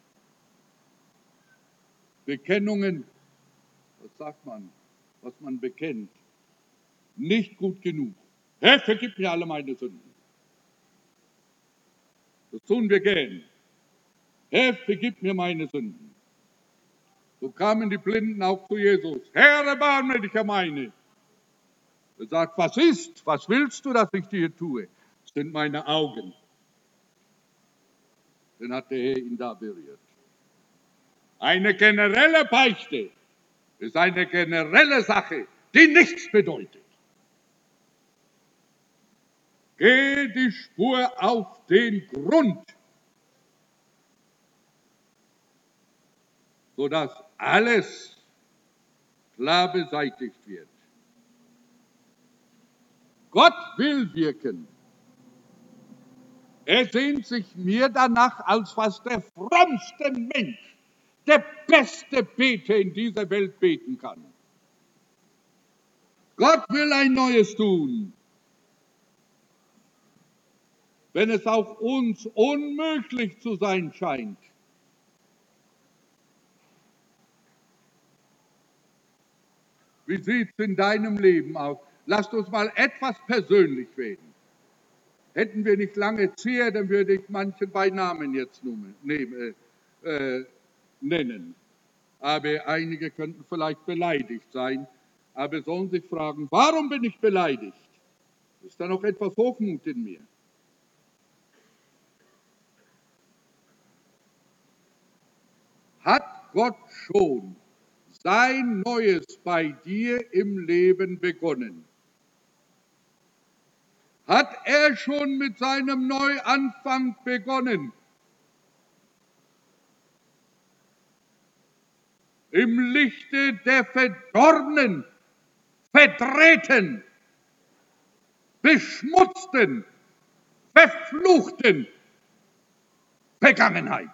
Bekennungen, was sagt man, was man bekennt, nicht gut genug. Herr, vergib mir alle meine Sünden. Das tun wir gern. Herr, vergib mir meine Sünden. So kamen die Blinden auch zu Jesus. Herr, erbarme dich um meine. Er sagt: Was ist? Was willst du, dass ich dir tue? Das sind meine Augen. Dann hat der Herr ihn da berührt. Eine generelle Beichte ist eine generelle Sache, die nichts bedeutet. Geh die Spur auf den Grund, sodass alles klar beseitigt wird. Gott will wirken. Er sehnt sich mir danach, als was der frommste Mensch, der beste Beter in dieser Welt beten kann. Gott will ein Neues tun. Wenn es auch uns unmöglich zu sein scheint. Wie sieht es in deinem Leben aus? Lasst uns mal etwas persönlich werden. Hätten wir nicht lange Zeit, dann würde ich manchen bei Namen jetzt nehmen, äh, nennen. Aber einige könnten vielleicht beleidigt sein, aber sollen sich fragen: Warum bin ich beleidigt? Ist da noch etwas Hochmut in mir? Hat Gott schon sein Neues bei dir im Leben begonnen? Hat er schon mit seinem Neuanfang begonnen? Im Lichte der verdorbenen, verdrehten, beschmutzten, verfluchten Vergangenheit.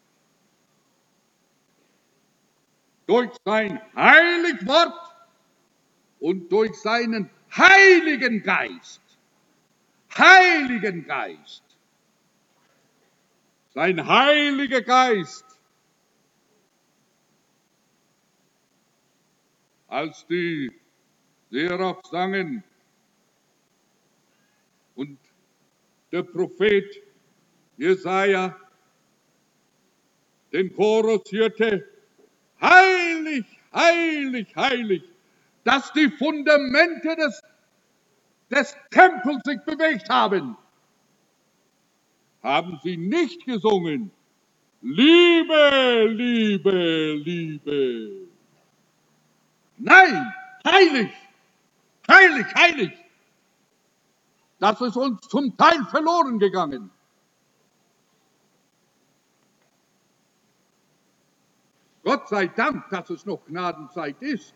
Durch sein heilig Wort und durch seinen heiligen Geist, heiligen Geist, sein heiliger Geist, als die Seraph sangen und der Prophet Jesaja den Chorus hörte: Heilig, heilig, heilig, dass die Fundamente des, des Tempels sich bewegt haben, haben sie nicht gesungen: Liebe, Liebe, Liebe. Nein, heilig, heilig, heilig. Das ist uns zum Teil verloren gegangen. Gott sei Dank, dass es noch Gnadenzeit ist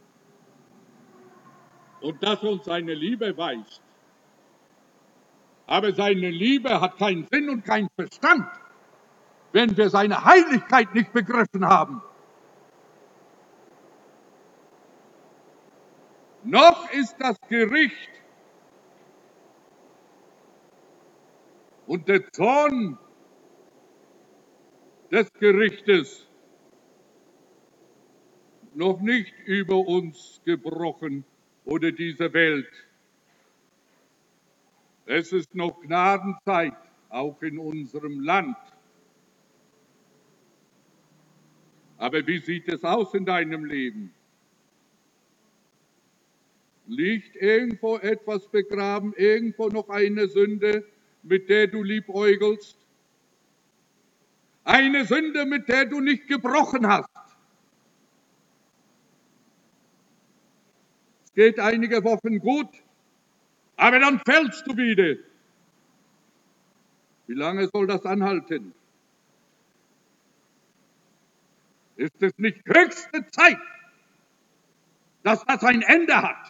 und dass er uns seine Liebe weist. Aber seine Liebe hat keinen Sinn und keinen Verstand, wenn wir seine Heiligkeit nicht begriffen haben. Noch ist das Gericht und der Zorn des Gerichtes noch nicht über uns gebrochen oder diese Welt. Es ist noch Gnadenzeit, auch in unserem Land. Aber wie sieht es aus in deinem Leben? Liegt irgendwo etwas begraben, irgendwo noch eine Sünde, mit der du liebäugelst? Eine Sünde, mit der du nicht gebrochen hast. Es geht einige Wochen gut, aber dann fällst du wieder. Wie lange soll das anhalten? Ist es nicht höchste Zeit, dass das ein Ende hat?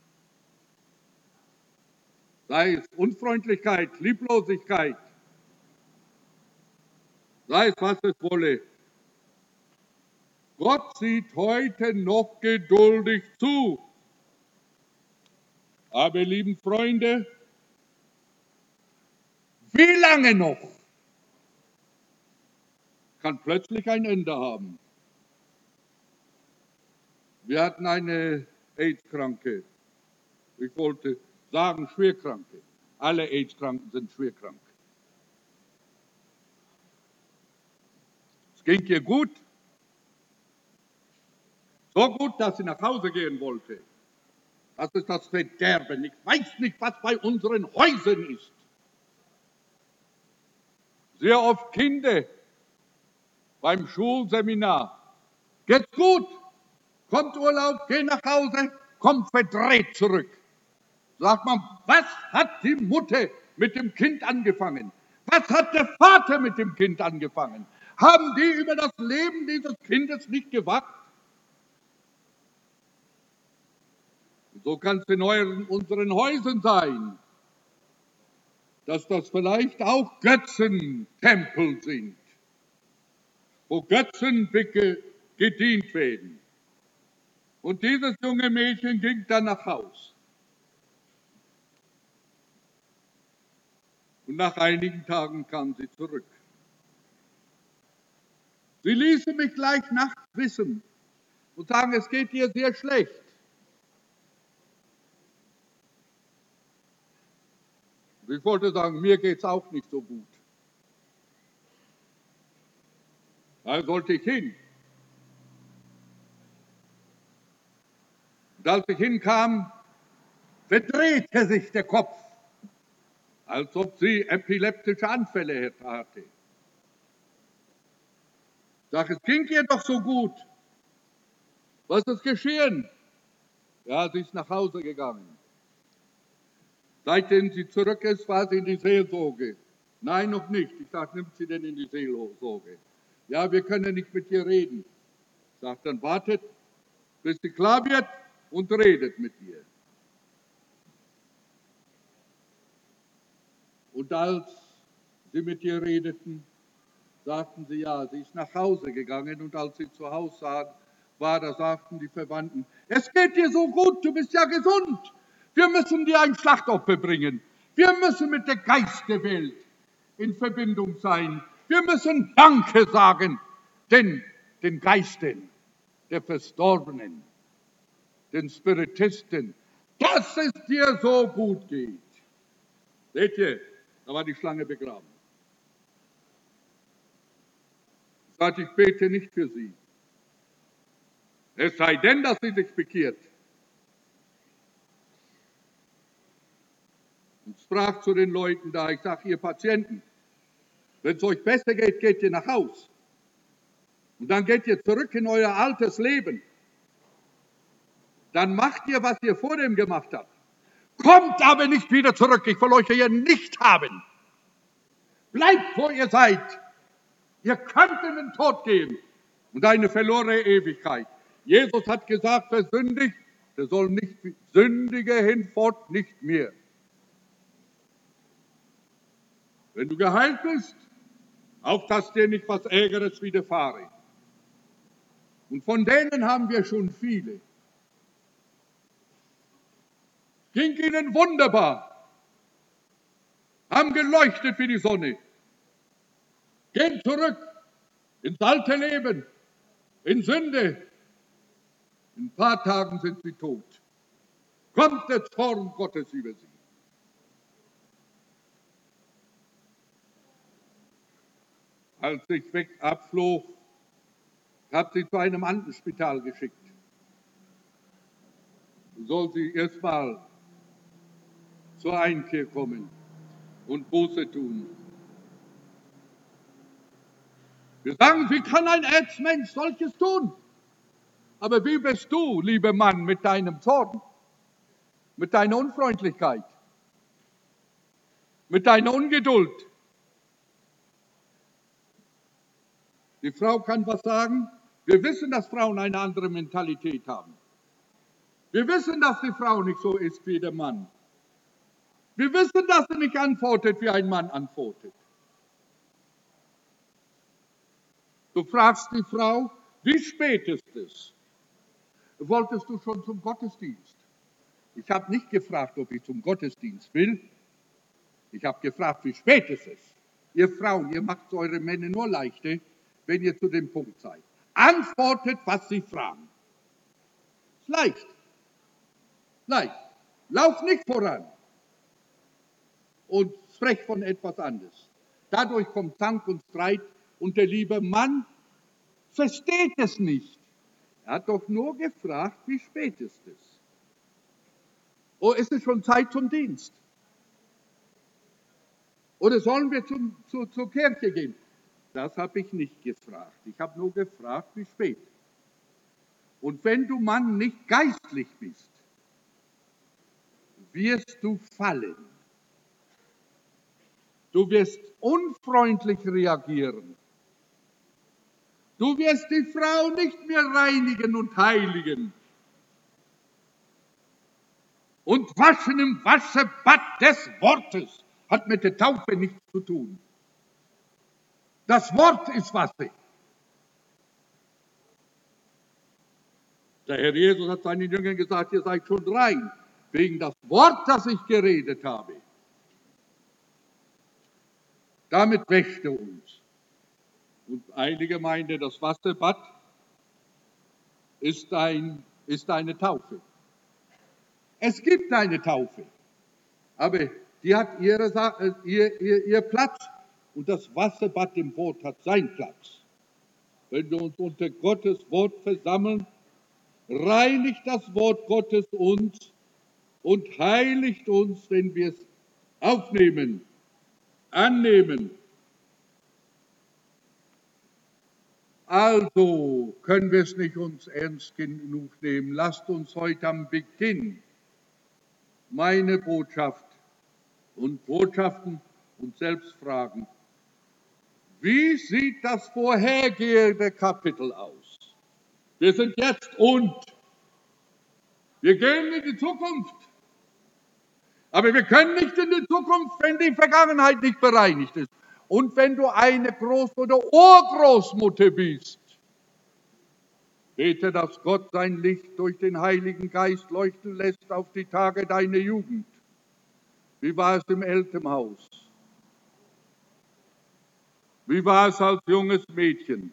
Sei es Unfreundlichkeit, Lieblosigkeit, sei es was es wolle. Gott sieht heute noch geduldig zu. Aber, lieben Freunde, wie lange noch kann plötzlich ein Ende haben? Wir hatten eine AIDS-Kranke. Ich wollte sagen Schwerkranke. Alle AIDS-Kranken sind schwerkrank. Es ging ihr gut. So gut, dass sie nach Hause gehen wollte. Das ist das Verderben. Ich weiß nicht, was bei unseren Häusern ist. Sehr oft Kinder beim Schulseminar. Geht's gut? Kommt Urlaub, geh nach Hause, kommt verdreht zurück. Sagt man, was hat die Mutter mit dem Kind angefangen? Was hat der Vater mit dem Kind angefangen? Haben die über das Leben dieses Kindes nicht gewacht? So kann es in euren, unseren Häusern sein, dass das vielleicht auch Götzentempel sind, wo Götzen gedient werden. Und dieses junge Mädchen ging dann nach Haus. Und nach einigen Tagen kam sie zurück. Sie ließen mich gleich nachts wissen und sagen, es geht ihr sehr schlecht. Ich wollte sagen, mir geht es auch nicht so gut. Da sollte ich hin. Und als ich hinkam, verdrehte sich der Kopf, als ob sie epileptische Anfälle hatte. Ich sage, es ging ihr doch so gut. Was ist geschehen? Ja, sie ist nach Hause gegangen. Seitdem sie zurück ist, war sie in die Seelsorge. Nein, noch nicht. Ich sage, nimmt sie denn in die Seelsorge? Ja, wir können nicht mit ihr reden. Ich sage, dann wartet, bis sie klar wird und redet mit ihr. Und als sie mit ihr redeten, sagten sie, ja, sie ist nach Hause gegangen. Und als sie zu Hause war, da sagten die Verwandten, es geht dir so gut, du bist ja gesund. Wir müssen dir ein Schlachtopfer bringen. Wir müssen mit der Geisterwelt in Verbindung sein. Wir müssen Danke sagen, denn den Geistern der Verstorbenen, den Spiritisten, dass es dir so gut geht. Seht ihr, da war die Schlange begraben. Ich sagte, ich bete nicht für sie. Es sei denn, dass sie sich bekehrt. Und sprach zu den Leuten da, ich sage, ihr Patienten, wenn es euch besser geht, geht ihr nach Haus. Und dann geht ihr zurück in euer altes Leben. Dann macht ihr, was ihr vor dem gemacht habt. Kommt aber nicht wieder zurück, ich will euch hier nicht haben. Bleibt, wo ihr seid. Ihr könnt in den Tod gehen und eine verlorene Ewigkeit. Jesus hat gesagt, wer sündigt, der soll nicht sündige hinfort nicht mehr. Wenn du geheilt bist, auf dass dir nicht was Ärgeres widerfahre. Und von denen haben wir schon viele. Ging ihnen wunderbar, haben geleuchtet wie die Sonne. Gehen zurück ins alte Leben, in Sünde. In ein paar Tagen sind sie tot. Kommt der Zorn Gottes über sie. Als ich weg abflog, habe sie zu einem anderen Spital geschickt. So soll sie erstmal zur Einkehr kommen und Buße tun. Wir sagen, wie kann ein Erzmensch solches tun? Aber wie bist du, lieber Mann, mit deinem Zorn, mit deiner Unfreundlichkeit, mit deiner Die Frau kann was sagen, Wir wissen, dass Frauen eine andere Mentalität haben. Wir wissen, dass die Frau nicht so ist wie der Mann. Wir wissen, dass sie nicht antwortet, wie ein Mann antwortet. Du fragst die Frau, wie spät ist es? Wolltest du schon zum Gottesdienst? Ich habe nicht gefragt, ob ich zum Gottesdienst will. Ich habe gefragt, wie spät ist es? Ihr Frauen, ihr macht eure Männer nur leichte, wenn ihr zu dem Punkt seid. Antwortet, was sie fragen. Ist leicht. Leicht. Lauf nicht voran und sprech von etwas anderes. Dadurch kommt Zank und Streit und der liebe Mann versteht es nicht. Er hat doch nur gefragt, wie spät ist es? Oh, ist es schon Zeit zum Dienst? Oder sollen wir zum, zu, zur Kirche gehen? Das habe ich nicht gefragt. Ich habe nur gefragt, wie spät. Und wenn du Mann nicht geistlich bist, wirst du fallen. Du wirst unfreundlich reagieren. Du wirst die Frau nicht mehr reinigen und heiligen. Und waschen im Waschbad des Wortes hat mit der Taufe nichts zu tun. Das Wort ist Wasser. Der Herr Jesus hat seinen Jüngern gesagt, ihr seid schon rein, wegen das Wort, das ich geredet habe. Damit wäscht er uns. Und einige meinen, das Wasserbad ist, ein, ist eine Taufe. Es gibt eine Taufe, aber die hat ihre, ihr, ihr, ihr Platz und das Wasserbad im Wort hat seinen Platz. Wenn wir uns unter Gottes Wort versammeln, reinigt das Wort Gottes uns und heiligt uns, wenn wir es aufnehmen, annehmen. Also können wir es nicht uns ernst genug nehmen. Lasst uns heute am Beginn meine Botschaft und Botschaften uns selbst fragen, wie sieht das vorhergehende Kapitel aus? Wir sind jetzt und wir gehen in die Zukunft. Aber wir können nicht in die Zukunft, wenn die Vergangenheit nicht bereinigt ist. Und wenn du eine Groß- oder Urgroßmutter bist, bete, dass Gott sein Licht durch den Heiligen Geist leuchten lässt auf die Tage deiner Jugend. Wie war es im Elternhaus? Wie war es als junges Mädchen?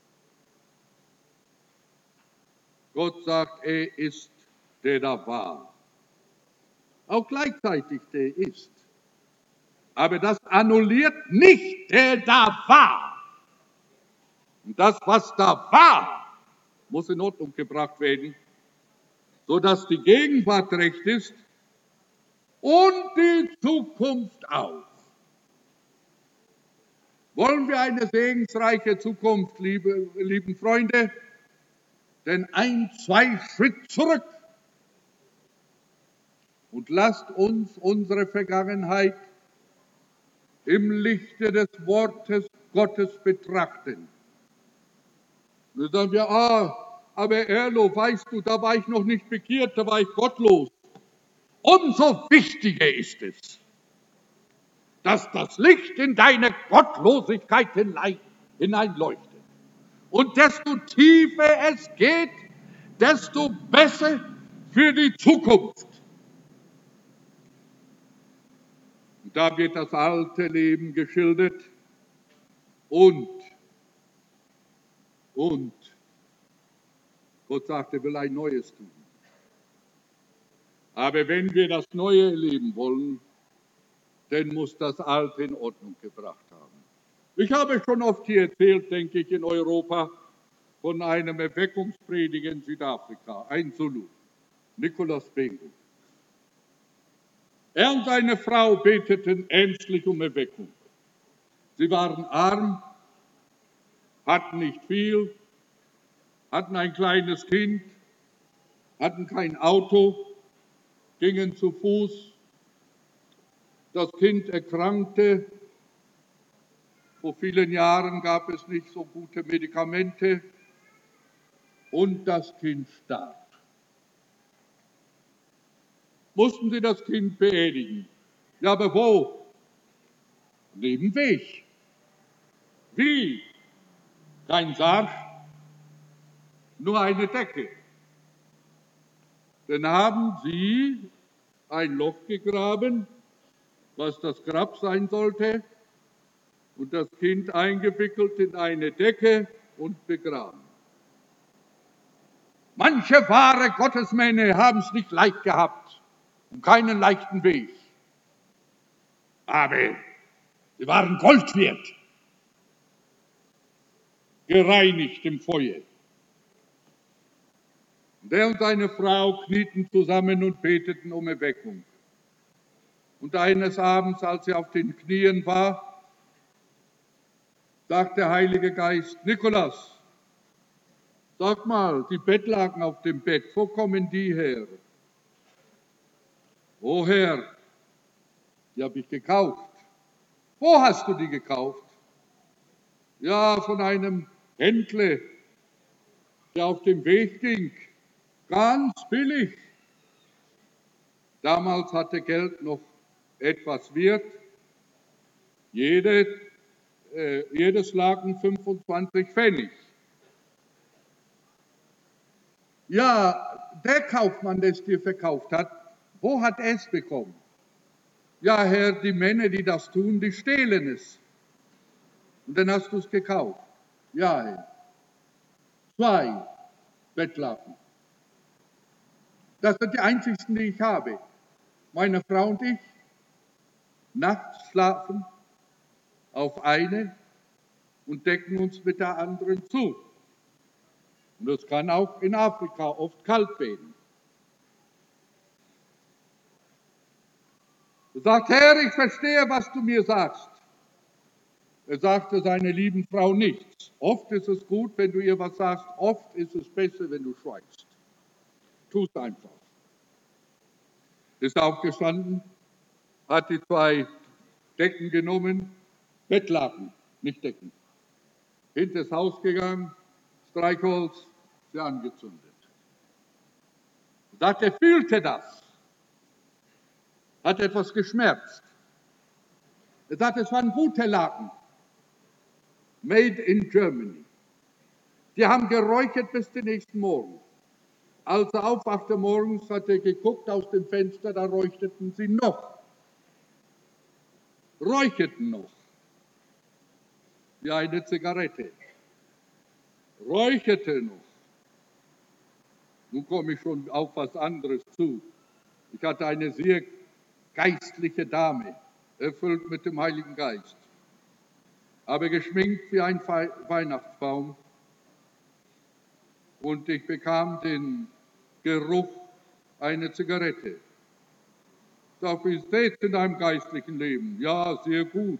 Gott sagt, er ist, der da war. Auch gleichzeitig der ist. Aber das annulliert nicht, der da war. Und das, was da war, muss in Ordnung gebracht werden, sodass die Gegenwart recht ist und die Zukunft auch. Wollen wir eine segensreiche Zukunft, liebe, lieben Freunde? Denn ein, zwei Schritt zurück und lasst uns unsere Vergangenheit im Lichte des Wortes Gottes betrachten. Dann sagen wir, ah, aber Erlo, weißt du, da war ich noch nicht bekehrt, da war ich gottlos. Umso wichtiger ist es, dass das Licht in deine Gottlosigkeit hineinleuchtet. Und desto tiefer es geht, desto besser für die Zukunft. Und da wird das alte Leben geschildert und, und, Gott sagt, er will ein neues tun. Aber wenn wir das Neue erleben wollen, dann muss das Alte in Ordnung gebracht haben. Ich habe schon oft hier erzählt, denke ich, in Europa, von einem Erweckungsprediger in Südafrika, ein Zulu, Nicholas Bengu. Er und seine Frau beteten ernstlich um Erweckung. Sie waren arm, hatten nicht viel, hatten ein kleines Kind, hatten kein Auto, gingen zu Fuß. Das Kind erkrankte. Vor vielen Jahren gab es nicht so gute Medikamente. und das Kind starb. Mussten sie das Kind beerdigen. Ja, aber wo? Neben Weg. Wie? Kein Sarg, nur eine Decke. Dann haben sie ein Loch gegraben, was das Grab sein sollte, und das Kind eingewickelt in eine Decke und begraben. Manche wahre Gottesmänner haben es nicht leicht gehabt und keinen leichten Weg. Aber sie waren Gold wert, gereinigt im Feuer. Und er und seine Frau knieten zusammen und beteten um Erweckung. Und eines Abends, als sie auf den Knien war, sagt der Heilige Geist: Nikolaus, sag mal, die Bettlaken auf dem Bett, wo kommen die her? O Herr, die habe ich gekauft. Wo hast du die gekauft? Ja, von einem Händler, der auf dem Weg ging. Ganz billig. Damals hatte Geld noch etwas Wert. Jede, äh, jedes Laken fünfundzwanzig Pfennig. Ja, der Kaufmann, der es dir verkauft hat, wo hat er es bekommen? Ja, Herr, die Männer, die das tun, die stehlen es. Und dann hast du es gekauft. Ja, Herr. Zwei Bettlaken. Das sind die einzigsten, die ich habe. Meine Frau und ich nachts schlafen auf eine und decken uns mit der anderen zu. Und es kann auch in Afrika oft kalt werden. Er sagt: Herr, ich verstehe, was du mir sagst. Er sagte seiner lieben Frau nichts. Oft ist es gut, wenn du ihr was sagst, oft ist es besser, wenn du schweigst. Tu es einfach. Ist aufgestanden, hat die zwei Decken genommen, Bettlaken, nicht Decken. Hinters Haus gegangen, Streichholz, sie angezündet. Er sagt, er fühlte das, hat etwas geschmerzt. Er sagt, es waren gute Laken, made in Germany. Die haben geräuchert bis den nächsten Morgen. Als er aufwachte morgens, hat er geguckt aus dem Fenster, da räucherten sie noch. Räucherten noch. Wie eine Zigarette. Räucherte noch. Nun komme ich schon auf was anderes zu. Ich hatte eine sehr geistliche Dame, erfüllt mit dem Heiligen Geist, aber geschminkt wie ein Weihnachtsbaum. Und ich bekam den Geruch einer Zigarette. Sag, wie steht es in deinem geistlichen Leben? Ja, sehr gut.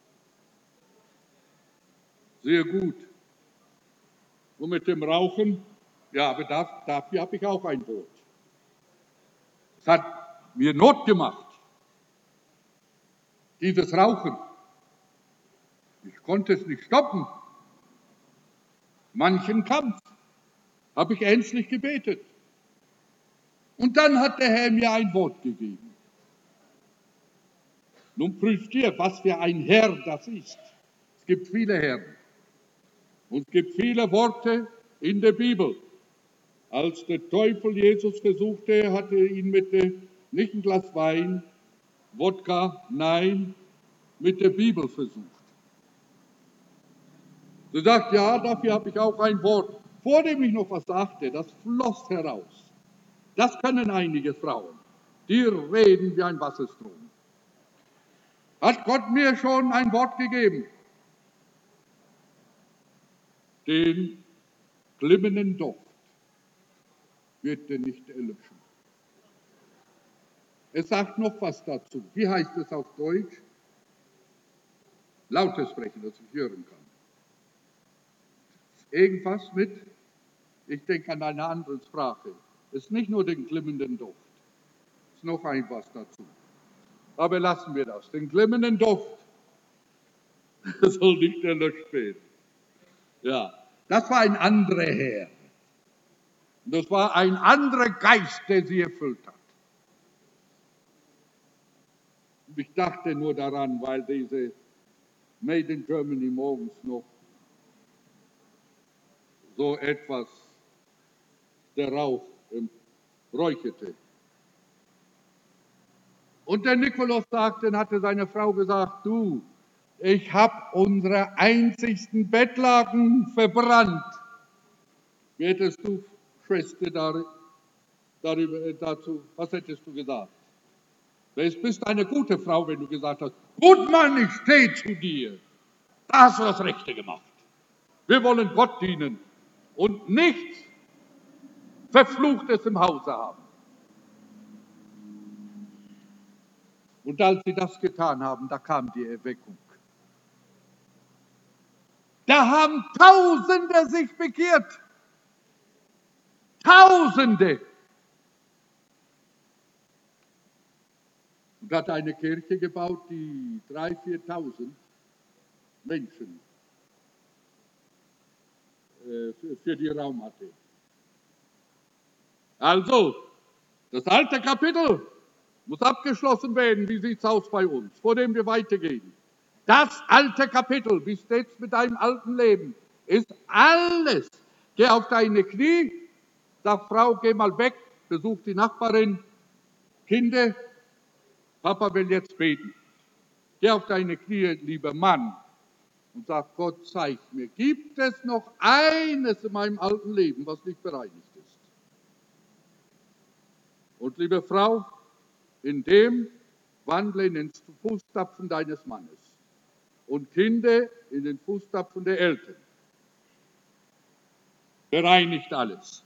Sehr gut. Und mit dem Rauchen? Ja, aber das, dafür habe ich auch ein Wort. Es hat mir Not gemacht, dieses Rauchen. Ich konnte es nicht stoppen. Manchen Kampf habe ich ernstlich gebetet. Und dann hat der Herr mir ein Wort gegeben. Nun prüft ihr, was für ein Herr das ist. Es gibt viele Herren. Und es gibt viele Worte in der Bibel. Als der Teufel Jesus versuchte, hatte er ihn mit der, nicht ein Glas Wein, Wodka, nein, mit der Bibel versucht. Er sagt, ja, dafür habe ich auch ein Wort. Vor dem ich noch was sagte, das floss heraus. Das können einige Frauen. Die reden wie ein Wasserstrom. Hat Gott mir schon ein Wort gegeben? Den glimmenden Duft wird er nicht erlöschen. Es sagt noch was dazu. Wie heißt es auf Deutsch? Lauter sprechen, dass ich hören kann. Irgendwas mit, ich denke an eine andere Sprache. Es ist nicht nur den glimmenden Duft. Es ist noch ein was dazu. Aber lassen wir das. Den glimmenden Duft soll nicht erlöscht werden. Ja, das war ein anderer Herr. Und das war ein anderer Geist, der sie erfüllt hat. Und ich dachte nur daran, weil diese Made in Germany morgens noch so etwas der Rauch ähm, räucherte. Und der Nikolaus sagte, dann hatte seine Frau gesagt, du, ich habe unsere einzigsten Bettlaken verbrannt. Wie hättest du, Schwester, darüber, dazu, was hättest du gesagt? Du bist eine gute Frau, wenn du gesagt hast, gut Mann, ich stehe zu dir. Da hast du das Rechte gemacht. Wir wollen Gott dienen und nichts Verfluchtes im Hause haben. Und als sie das getan haben, da kam die Erweckung. Da haben Tausende sich bekehrt. Tausende. Und hat eine Kirche gebaut, die dreitausend, viertausend Menschen äh, für, für die Raum hatte. Also, das alte Kapitel muss abgeschlossen werden. Wie sieht es aus bei uns, vor dem wir weitergehen? Das alte Kapitel, wie steht es mit deinem alten Leben, ist alles. Geh auf deine Knie, sag Frau, geh mal weg, besuch die Nachbarin, Kinder, Papa will jetzt beten. Geh auf deine Knie, lieber Mann, und sag, Gott, zeig mir, gibt es noch eines in meinem alten Leben, was nicht bereinigt ist? Und liebe Frau, in dem wandle in den Fußstapfen deines Mannes und Kinder in den Fußstapfen der Eltern. Bereinigt alles.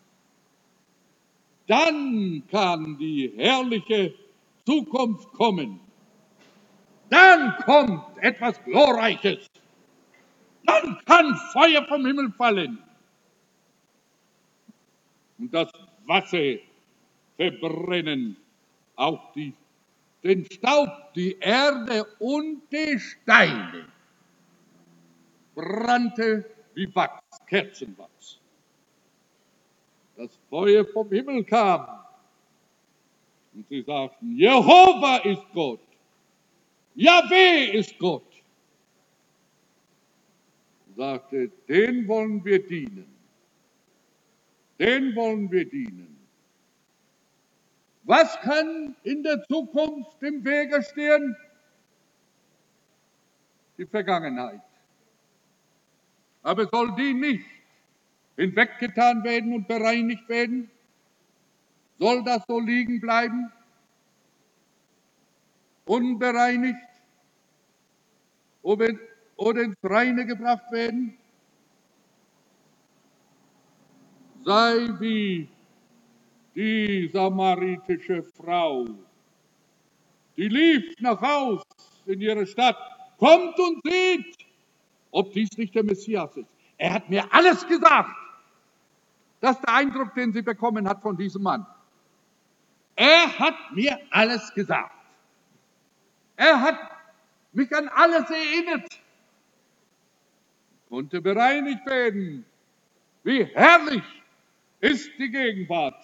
Dann kann die herrliche Zukunft kommen. Dann kommt etwas Glorreiches. Dann kann Feuer vom Himmel fallen. Und das Wasser verbrennen auch die, den Staub, die Erde und die Steine. Brannte wie Wachs, Kerzenwachs. Das Feuer vom Himmel kam. Und sie sagten, Jehova ist Gott. Jahwe ist Gott. Und sagte, den wollen wir dienen. Den wollen wir dienen. Was kann in der Zukunft im Wege stehen? Die Vergangenheit. Aber soll die nicht hinweggetan werden und bereinigt werden? Soll das so liegen bleiben? Unbereinigt? Oder, oder ins Reine gebracht werden? Sei wie die samaritische Frau, die lief nach Haus in ihre Stadt, kommt und sieht, ob dies nicht der Messias ist. Er hat mir alles gesagt. Das ist der Eindruck, den sie bekommen hat von diesem Mann. Er hat mir alles gesagt. Er hat mich an alles erinnert. Konnte bereinigt werden. Wie herrlich ist die Gegenwart.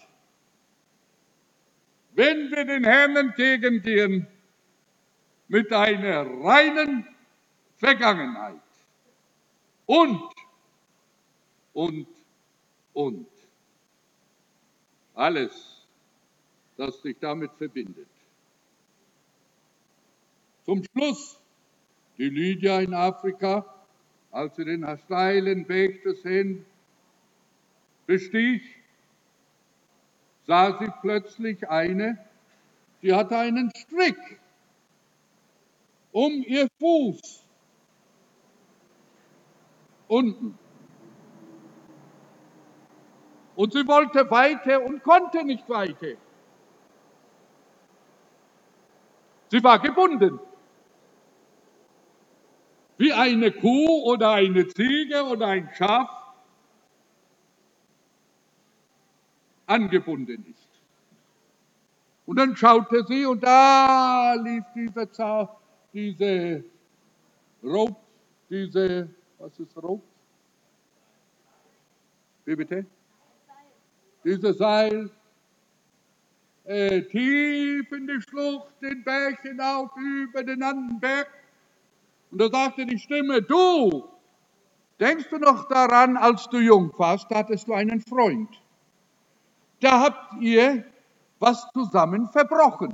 Wenn wir den Herrn entgegengehen mit einer reinen Vergangenheit. Und, und, und. Alles, das sich damit verbindet. Zum Schluss, die Lydia in Afrika, als sie den steilen Weg des Hin bestieg, sah sie plötzlich eine, die hatte einen Strick um ihr Fuß unten. Und sie wollte weiter und konnte nicht weiter. Sie war gebunden. Wie eine Kuh oder eine Ziege oder ein Schaf angebunden ist. Und dann schaute sie und da lief dieser Zau, diese Rope, diese, was ist Rope? Wie bitte? dieses Seil äh, tief in die Schlucht, den Berg hinauf, über den anderen Berg. Und da sagte die Stimme, du, denkst du noch daran, als du jung warst, hattest du einen Freund. Da habt ihr was zusammen verbrochen.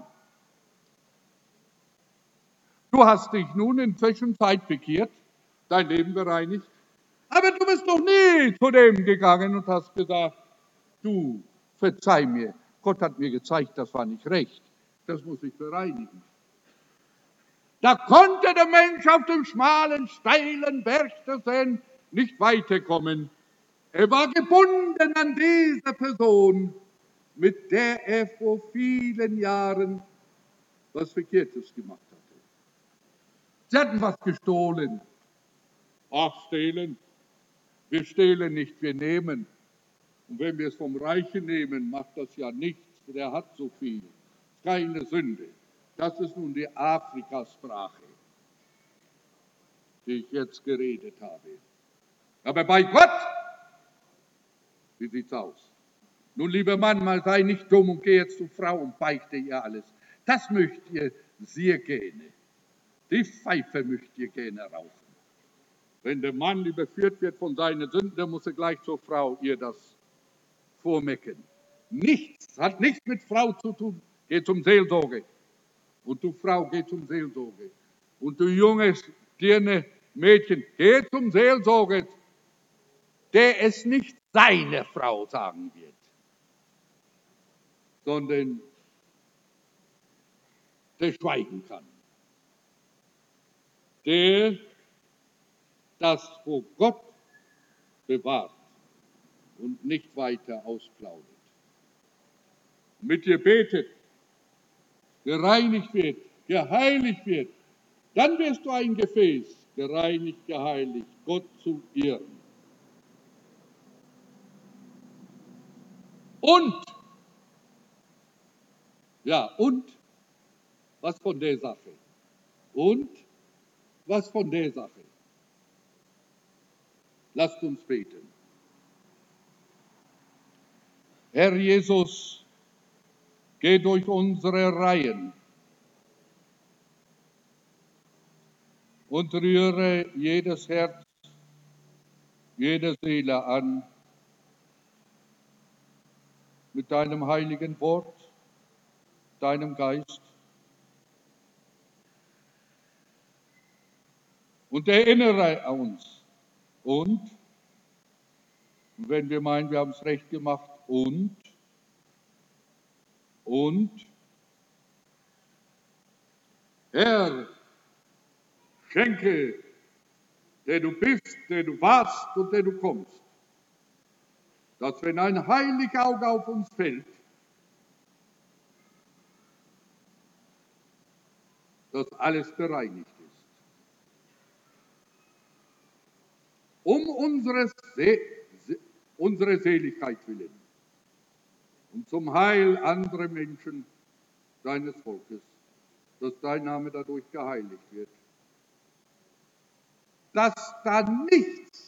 Du hast dich nun in Zwischenzeit bekehrt, dein Leben bereinigt, aber du bist noch nie zu dem gegangen und hast gesagt, du, verzeih mir, Gott hat mir gezeigt, das war nicht recht, das muss ich bereinigen. Da konnte der Mensch auf dem schmalen, steilen Berg nicht weiterkommen. Er war gebunden an diese Person, mit der er vor vielen Jahren was Verkehrtes gemacht hatte. Sie hatten was gestohlen. Ach, stehlen. Wir stehlen nicht, wir nehmen. Und wenn wir es vom Reichen nehmen, macht das ja nichts. Der hat so viel. Keine Sünde. Das ist nun die Afrikasprache, die ich jetzt geredet habe. Aber bei Gott, wie sieht's aus? Nun, lieber Mann, mal sei nicht dumm und geh jetzt zur Frau und beichte ihr alles. Das möcht ihr sehr gerne. Die Pfeife möcht ihr gerne rauchen. Wenn der Mann überführt wird von seinen Sünden, dann muss er gleich zur Frau ihr das vormecken. Nichts, hat nichts mit Frau zu tun. Geh zum Seelsorge. Und du Frau, geh zum Seelsorge. Und du junges, dirne Mädchen, geh zum Seelsorge, der es nicht seine Frau sagen wird, sondern der schweigen kann. Der das vor Gott bewahrt und nicht weiter ausplaudert. Mit dir betet, gereinigt wird, geheiligt wird, dann wirst du ein Gefäß, gereinigt, geheiligt, Gott zu ehren. Und, ja, und, was von der Sache? Und, was von der Sache? Lasst uns beten. Herr Jesus, geh durch unsere Reihen und rühre jedes Herz, jede Seele an mit deinem heiligen Wort, deinem Geist. Und erinnere uns. Und, wenn wir meinen, wir haben es recht gemacht, und, und, Herr, schenke, der du bist, der du warst und der du kommst, dass wenn ein heiliges Auge auf uns fällt, dass alles bereinigt ist. Um unsere, Se unsere Seligkeit willen und zum Heil anderer Menschen deines Volkes, dass dein Name dadurch geheiligt wird. Dass da nichts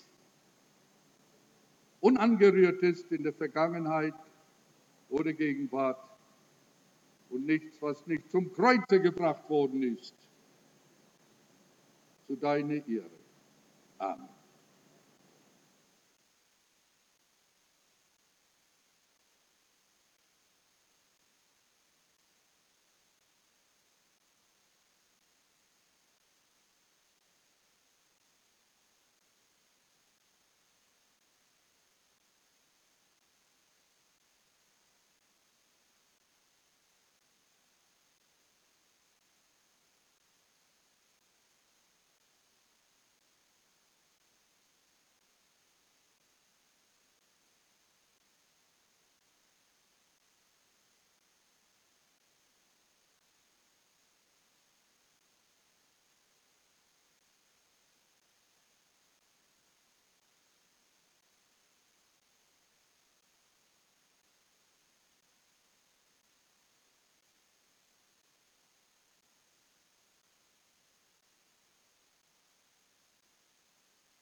unangerührt ist in der Vergangenheit oder Gegenwart und nichts, was nicht zum Kreuze gebracht worden ist, zu deiner Ehre. Amen.